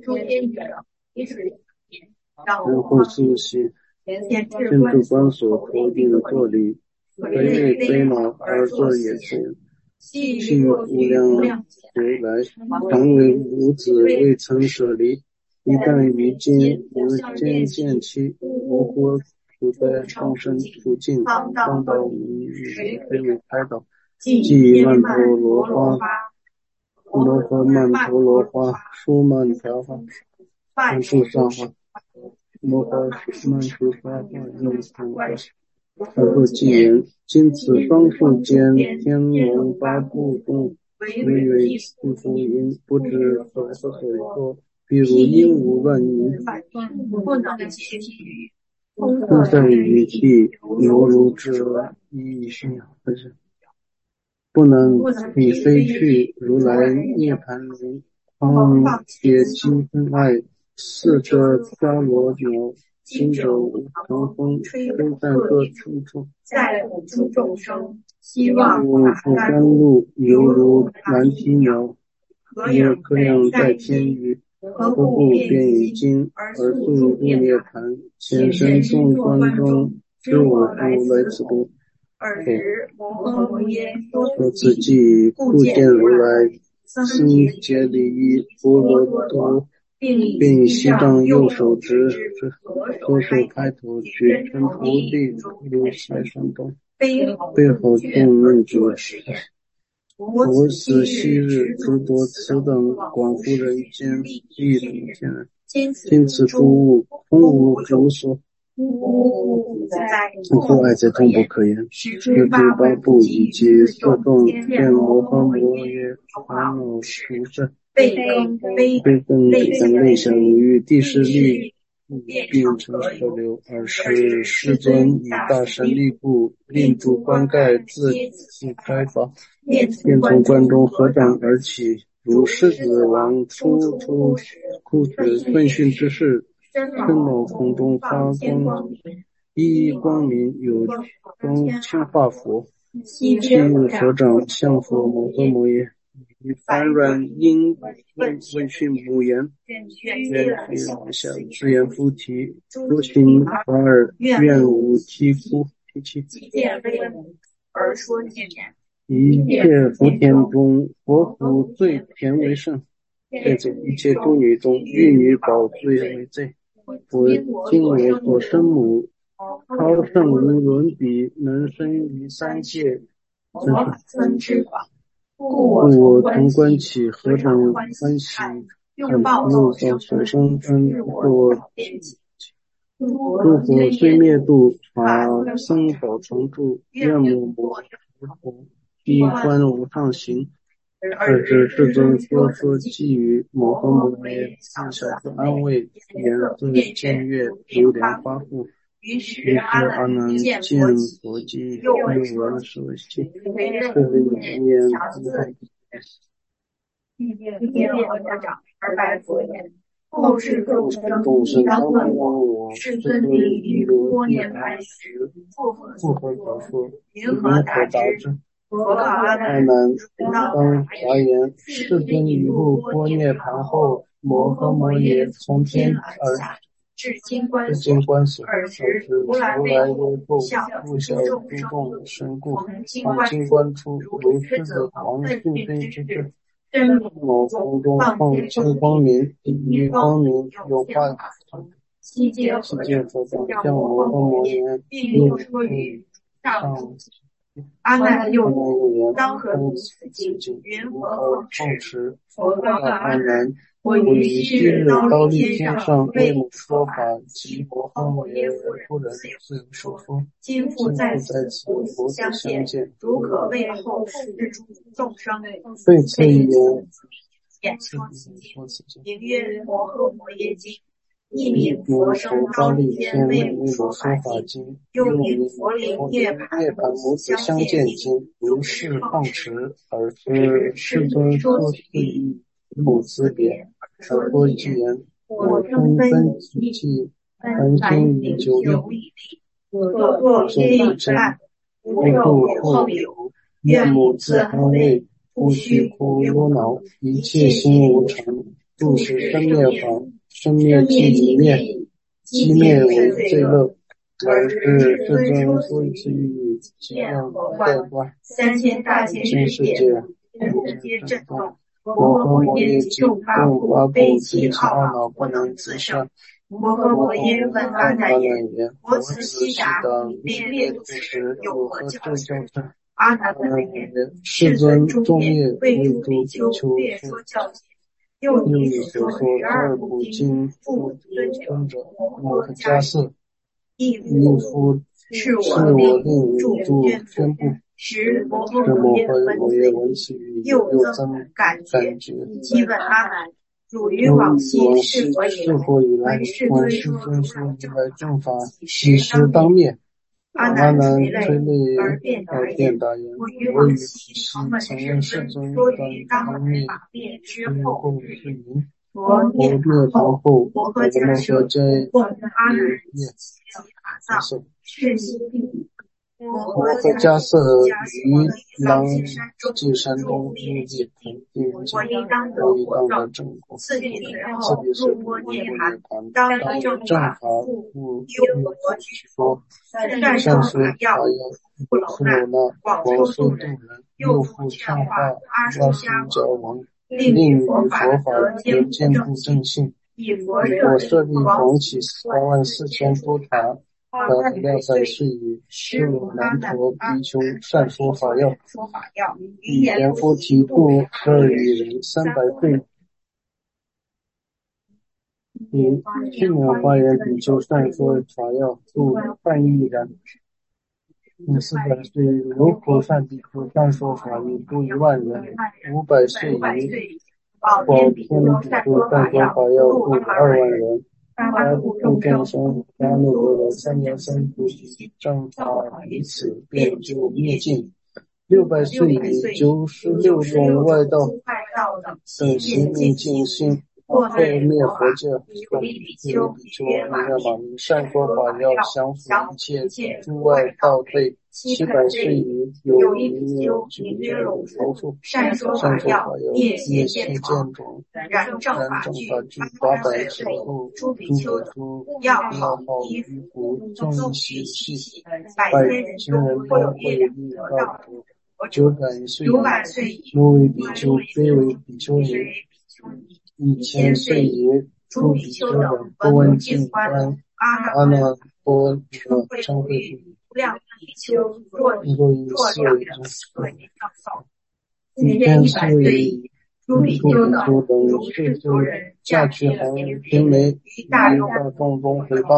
然后苏息，天主观所头顶坐立，唯为悲恼而作也是。其无量劫来，常为母子未曾舍离，一旦于今无间见其无国处在众生处境，方道无与非为开导。即曼陀罗花，摩诃曼陀罗花，舒曼陀花，安住上花，摩诃曼殊沙花，用空花。而作偈言：今此双树间，天龙八部中，唯为自负因，不知所何所作。比如鹦鹉乱鸣，空在于地，犹如之一心，不能以飞去。如来涅盘中，方解积分爱，四者伽罗鸟，行者无常风，吹散各处处，在五诸众生，希望不甘露，犹如蓝啼鸟，也可量在天宇。何故便以今而速入涅盘，前身众观中，知我复来此度。摩诃摩耶说此偈，故见如来心竭礼依波罗多，并以西藏右手之左手拍头，举尘土立如塞山中，悲吼众论者：我死昔日诸多此等广复人间，亦诸天人，今此诸物空无主所，故爱在众不可言。十之八部以及四众见摩诃摩耶烦恼殊甚，悲更内相于第十力并成舍流，而是世尊以大神力故，令诸棺盖自开拔，便从棺中合掌而起，如狮子王出库子奋训之势，身某空中发光，一光明有光清化佛，其右手掌向佛摩诃摩耶，以翻软音问讯母言：愿去往下自言菩提，如行法尔，愿无啼哭啼泣。而说见一切福田中，佛福最甜为圣。在这一切诸女中，玉女宝最为最。我今我所生母，超胜无伦比，能生于三界，真是故我从观起，何等欢喜，又报所生真我诸佛虽灭度，法僧宝常住，愿母摩佛闭关无上行。尔知世尊说偈语，摩诃摩耶，自小不安慰，颜色见月如莲花复。于是阿难见佛偈，又闻说偈，是为言不害。 一遍合掌而白佛言：后世众生当问我，世尊于多年来时，复何所说？云何答之？佛告阿难： 当答言：世尊于入般涅盘后，摩诃摩耶从天而下， 至今观所。尔时如来为后向诸众生故，从经观出，如狮子王奋飞之志。 某空中放见光明，于光明有化悉皆佛长向摩诃摩耶， 并有说语上。阿难又言：当何如此境？云何奉持？佛告阿难：我于昔日刀立天上为母说法，及摩诃摩耶夫人自有说说。今复在此母子相见，如可为后世众生对此一言， 演说此经，名曰《摩诃摩耶经》。一名佛生刀立天为母说法经，又名佛灵涅槃母子相见经。 如是放持，而知世尊说是与母子别，而说偈言：我生分际，凡心已久矣。 所作皆以善，无肉后有。愿母自安慰，不须苦忧恼。 一切心无常，度使生灭法。生灭即已灭，寂灭为最乐。尔时世尊说偈语，见怪怪。 3000大千世界震动。 摩诃摩耶众八部悲喜懊恼不能自胜。 摩诃摩耶问阿难言：我此悉达名列度时，有何教授？阿难问言：世尊终夜为诸比丘列说教解。又以所说十二部经复尊者摩诃迦叶，亦复是我令诸宣布。时摩诃摩耶闻此语，又增感觉，即问阿难：汝于往昔是否以来闻世尊说以来正法，几时当灭？阿难垂泪而便答言：我于往昔曾闻世尊说于当法灭之后是云。佛灭盘后，摩诃迦叶供阿难及法藏，是悉地。摩诃迦叶于狼藉山中入灭盘，我应当得果证。次第随后入般涅盘，当以正法复优佛具说，善说法要不楼那，广说度人，又复劝化阿输迦教王。令于佛法得坚固正信，以佛舍利广起34000多塔，量在岁矣。是南陀比丘善说法要，与阎浮提度12亿人300岁。以去年华严比丘善说法要，度半亿人。400岁如普善比丘善说法要，度1万人。500岁以宝天比丘善说法要，度2万人。八部众生迦那罗人303菩提正法以此便就灭尽。600岁以96种外道等行灭尽性，破灭佛教。有一比丘曰玛尼善说法要，降伏一切诸外道辈。700岁以有一比丘名曰龙树，善说法要，灭邪见种，然正法具。800岁后，诸比丘要好衣服，众习气，百千人中或有一两得道。900岁以若为比丘，非为比丘尼。1000岁以诸比丘等不闻经观，阿难多称会无量比丘，若以4为之。1000岁以诸比丘等如是族人，驾取恒平梅于大众中回谤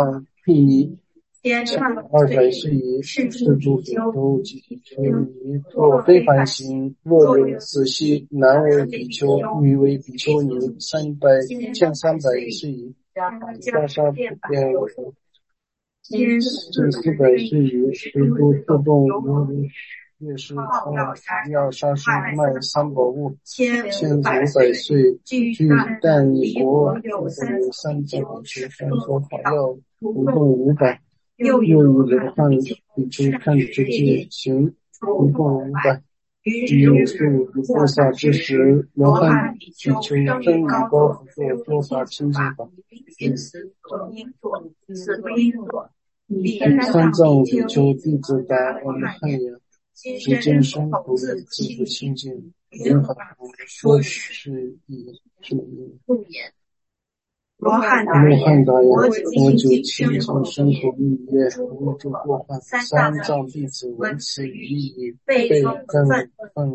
毗尼前 200世矣，是诸比丘及须弥作非凡行，若有仔细，男为比丘，女为比丘尼，1300世矣，袈裟普遍无是400世矣，是诸自众如月是要杀生卖三宝物，1500岁具但国三藏比丘善说法要不动500，又以罗汉比丘看之戒行不动500。于是菩萨之时，罗汉比丘真如高福座说法清净法。此不应作。三藏比丘弟子答阿弥汉呀，世间生苦自不清净，云何说是以是言？罗汉答言：我久亲从生苦欲业，无诸过患。三藏弟子闻此语已，被愤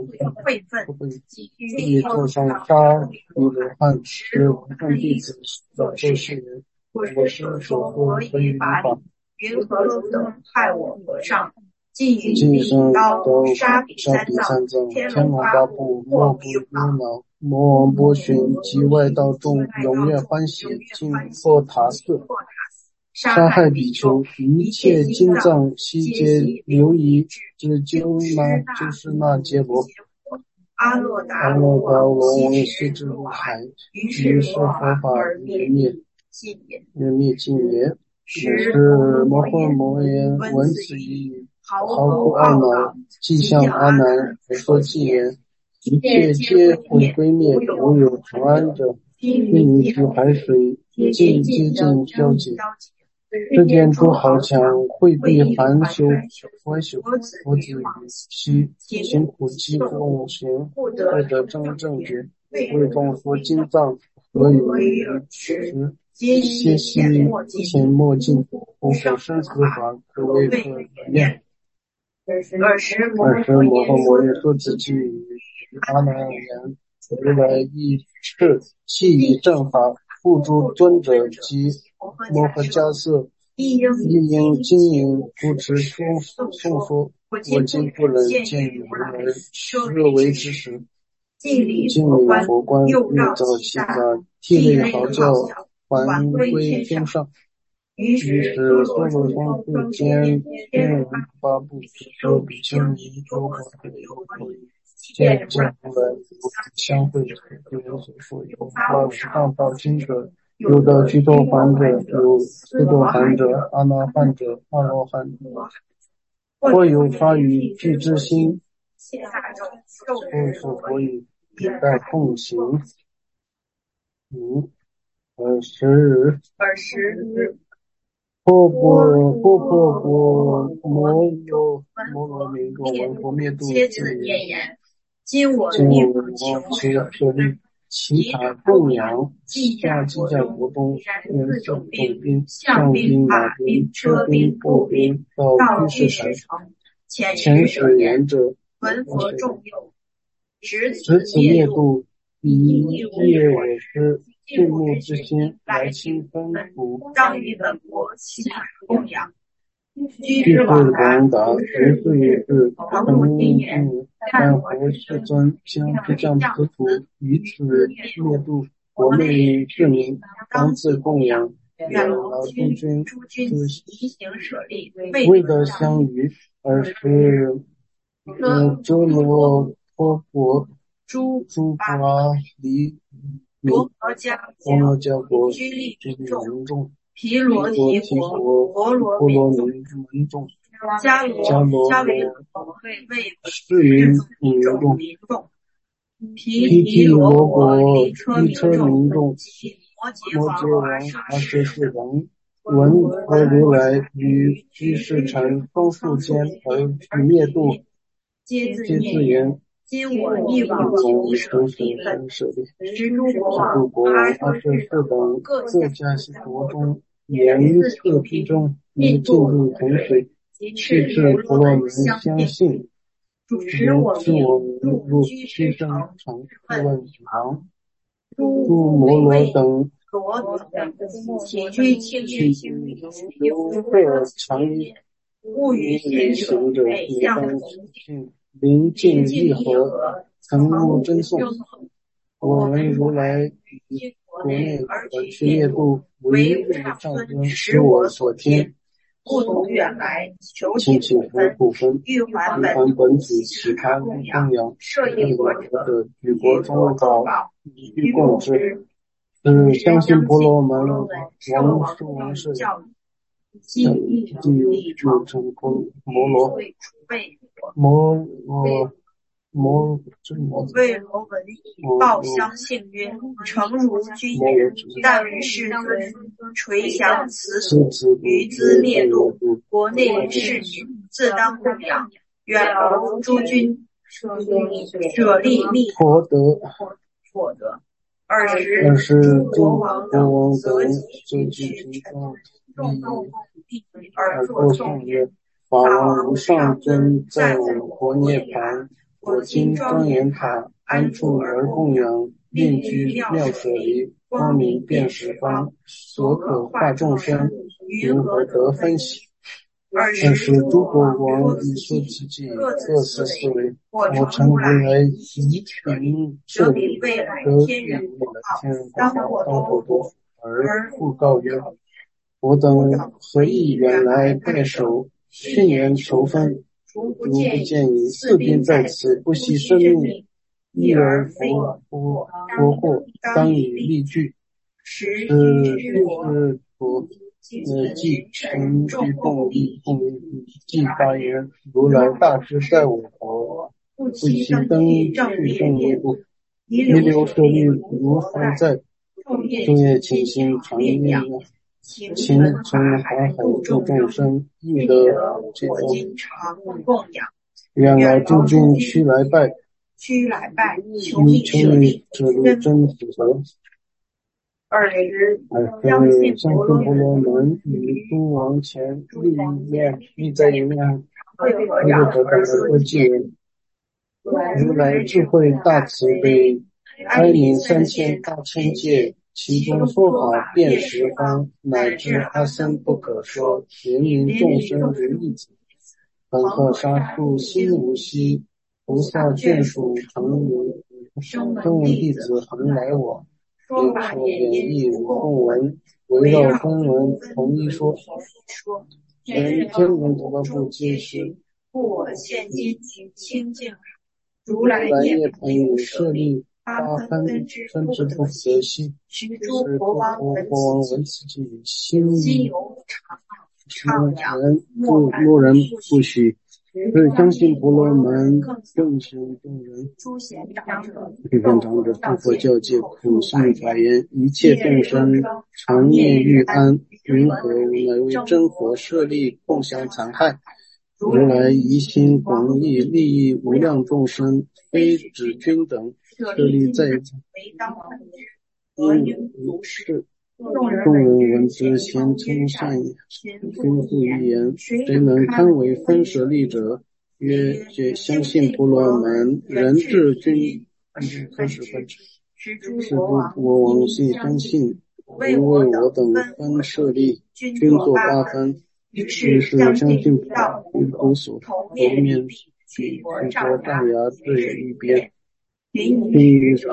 欲坐上杀彼罗汉。使罗汉弟子早作是言：我师所说何以法？云何能害我和尚？尽生刀杀彼三藏，天龙八部莫不忧恼。魔王波旬及外道众踊跃欢喜，进破塔寺，杀害比丘，一切经藏悉皆流移至就是那揭罗。阿耨达罗王悉之入海，于是佛法人灭尽也。是摩诃摩耶闻此语，毫不懊恼，即向阿难说偈言：一切皆会归灭，无有长安者。并以诸海水尽接近消解。世间诸好强，惠必含修佛子悉辛苦积供行，获得真正觉。为众说经藏，何以时？皆悉前莫尽，不可生死法，可谓可验。尔时摩诃摩耶说此偈语，阿难言：如来亦是弃以正法，复诸尊者及摩诃迦叶，亦应精明护持诵说。我今不忍见与如来实为之时，敬礼佛冠，又造其法，涕泪嚎叫，还归宗上。于是娑罗双世间天人八部比丘比丘尼多佛见如来相会，有人所说有发无上道经者，有的须多洹者，有斯多含者，阿那含者，阿罗汉者，或有发于具之心，或是佛以待奉行。尔时波摩罗民众闻佛灭度自言：今我其舍利其他供养，下稷在国中，人事总兵、上兵、马兵、车兵、步兵，到居士城。前使言者，闻佛众佑，值此灭度，以业我师敬慕之心来亲分福，当于本国其他供养。居士广达，人事也是成应但佛世尊将此土以此灭度国内市民，当自供养。愿劳诸君移行舍利，未得相与，而是遮罗婆国诸巴黎罗摩迦国居利民众，毗罗提国婆罗民众，迦罗市民众，毗提罗国离车民众，摩羯王阿舍世王闻佛如来于居士城丰富间而取灭度，皆自言：今我亦往求舍利。十诸国王阿舍世等各家系国中，言四批中，以进入洪水，去至婆罗门相信。主持我入居生城，问王诸摩罗等罗等，起居清净， 游客常以物与贤者，每向临近一合，曾无争讼。我闻如来于国内而去灭度，唯日上尊，使我所听。 不从远来，求请请古分， 欲还欲还本体，其他供养， 摄引我者举国中宝，欲供之。相信婆罗门王叔王氏地狱就成功摩罗为罗闻以报相信曰：诚如君言，但于世尊垂降此土，于兹灭度，国内市民自当供养，远楼诸君舍利利获得。 尔时诸国王等择其群臣，众众地而作颂曰： 法王无上尊在我国涅盘，我今庄严塔安处而供养，令居妙舍离，光明遍十方，所可化众生，云何得分喜？尔时诸国王以说其计，各司思维。我诚如来以品舍利，得与天人国当我多，而复告曰：我等何以远来拜首，训言求分？如不见矣，四宾在此，不惜生命，一而佛祸，当以力具。是佛即成具共利，即发言：如来大师在我国，不期登去正业故，遗留舍利如何在？昼夜倾心，常念勤从海度众生，亦得其中。愿来诸君须来拜，求你舍利真子德。 尔时相信婆罗门与诸王前立在一面，为何而说偈文：如来智慧大慈悲，哀悯3000大千界，其中说法遍十方，乃至阿僧不可说，怜悯众生如一子。恒河沙数心无息，菩萨眷属常如声闻弟子恒来往，演说演绎如共闻，围绕分文同一说。天人得不皆是， 故我现今清净如来涅盘有舍利8分之不可惜。 是诸国王闻此偈，心有畅扬， 若人不许。是相信婆罗门更行众人， 诸贤长者复佛教界苦信法言：一切众生常念欲安，云何乃为真佛舍利共相残害？如来疑心广义，利益无量众生，非指君等，舍利在因如是。众人闻之，咸称善也。君复一言：谁能堪为分舍利者？曰：相信婆罗门人至君，何时分之？是诸国王信相信，不为我等分舍利，均作8分。于是相信不到，无所头面举国丈牙置于一边。于是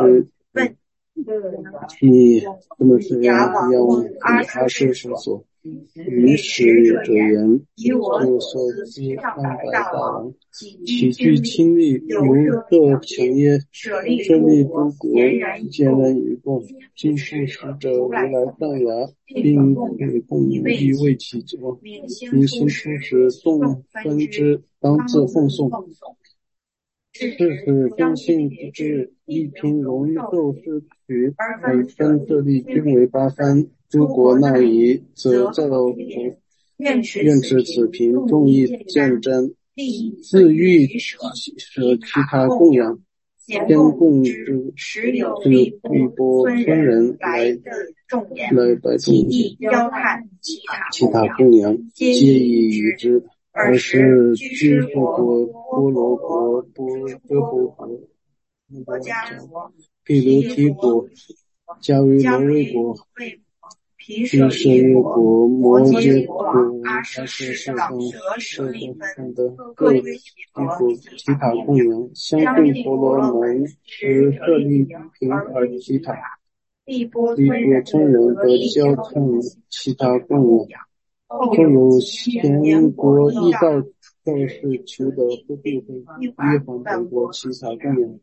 其这么是要阿世之所，于使者言：我所知300大王，起居亲历，如各强耶？舍利诸国，见人与共，今复使者如来丈牙，并共亦为其者。明心出时，众分之，当自奉诵。是使相信之至，一品龙寿施取，每分舍利均为8分。诸国纳夷，则造愿持此品，众议见真，自欲舍其他供养，先供之必波村人来摆众其他供养，皆以与之。尔时居富国、波罗国、波遮波国、毗卢提国、 甲为罗卫国， 皮舍越国， 摩羯国，阿舍世等舍利分， 的各一国其他供养，相信婆罗门持舍利品而其他。利波村人和交腾其他供养，后有贤国一道教士求得不必会一还本国其他供养。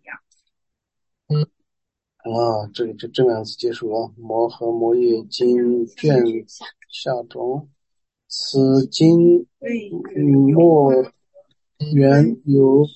这两次结束了。摩诃摩耶经卷下中，此经末缘有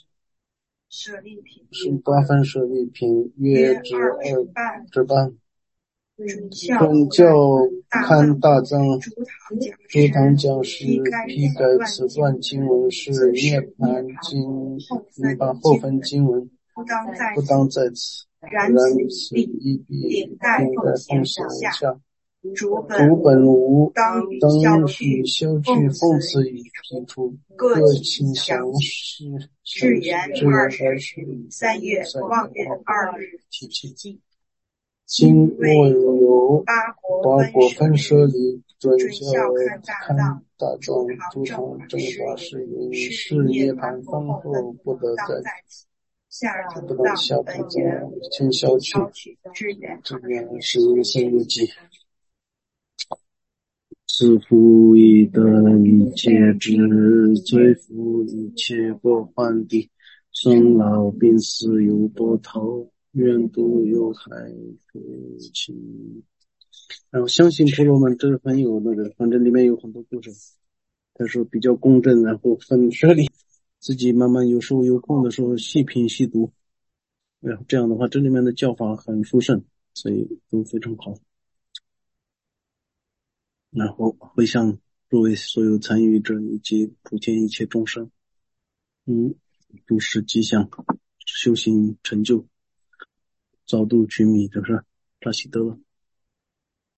18分舍利品，约之2之半。准教堪大藏诸堂讲师批改此段经文是涅槃后分经文，不当在此。然此一必应该奉献下。主本无当许消去讽刺与批出，各请详释至元而是3月望月2日提起。今末有八国分舍利准教堪大藏诸堂正法是云：是涅槃分后不得在此。不能下本宗请消去支援是3月记。自负以得一切智，罪负一切过患地，生老病死有波涛，愿度有害夫妻。然后相信婆罗门这很有反正里面有很多故事。他说比较公正，然后分舍利，自己慢慢有时候有空的时候细品细读，然后这样的话这里面的教法很殊胜，所以都非常好。然后回向诸位所有参与者以及普天一切众生，诸事吉祥，修行成就，早度群迷，就是扎西德了。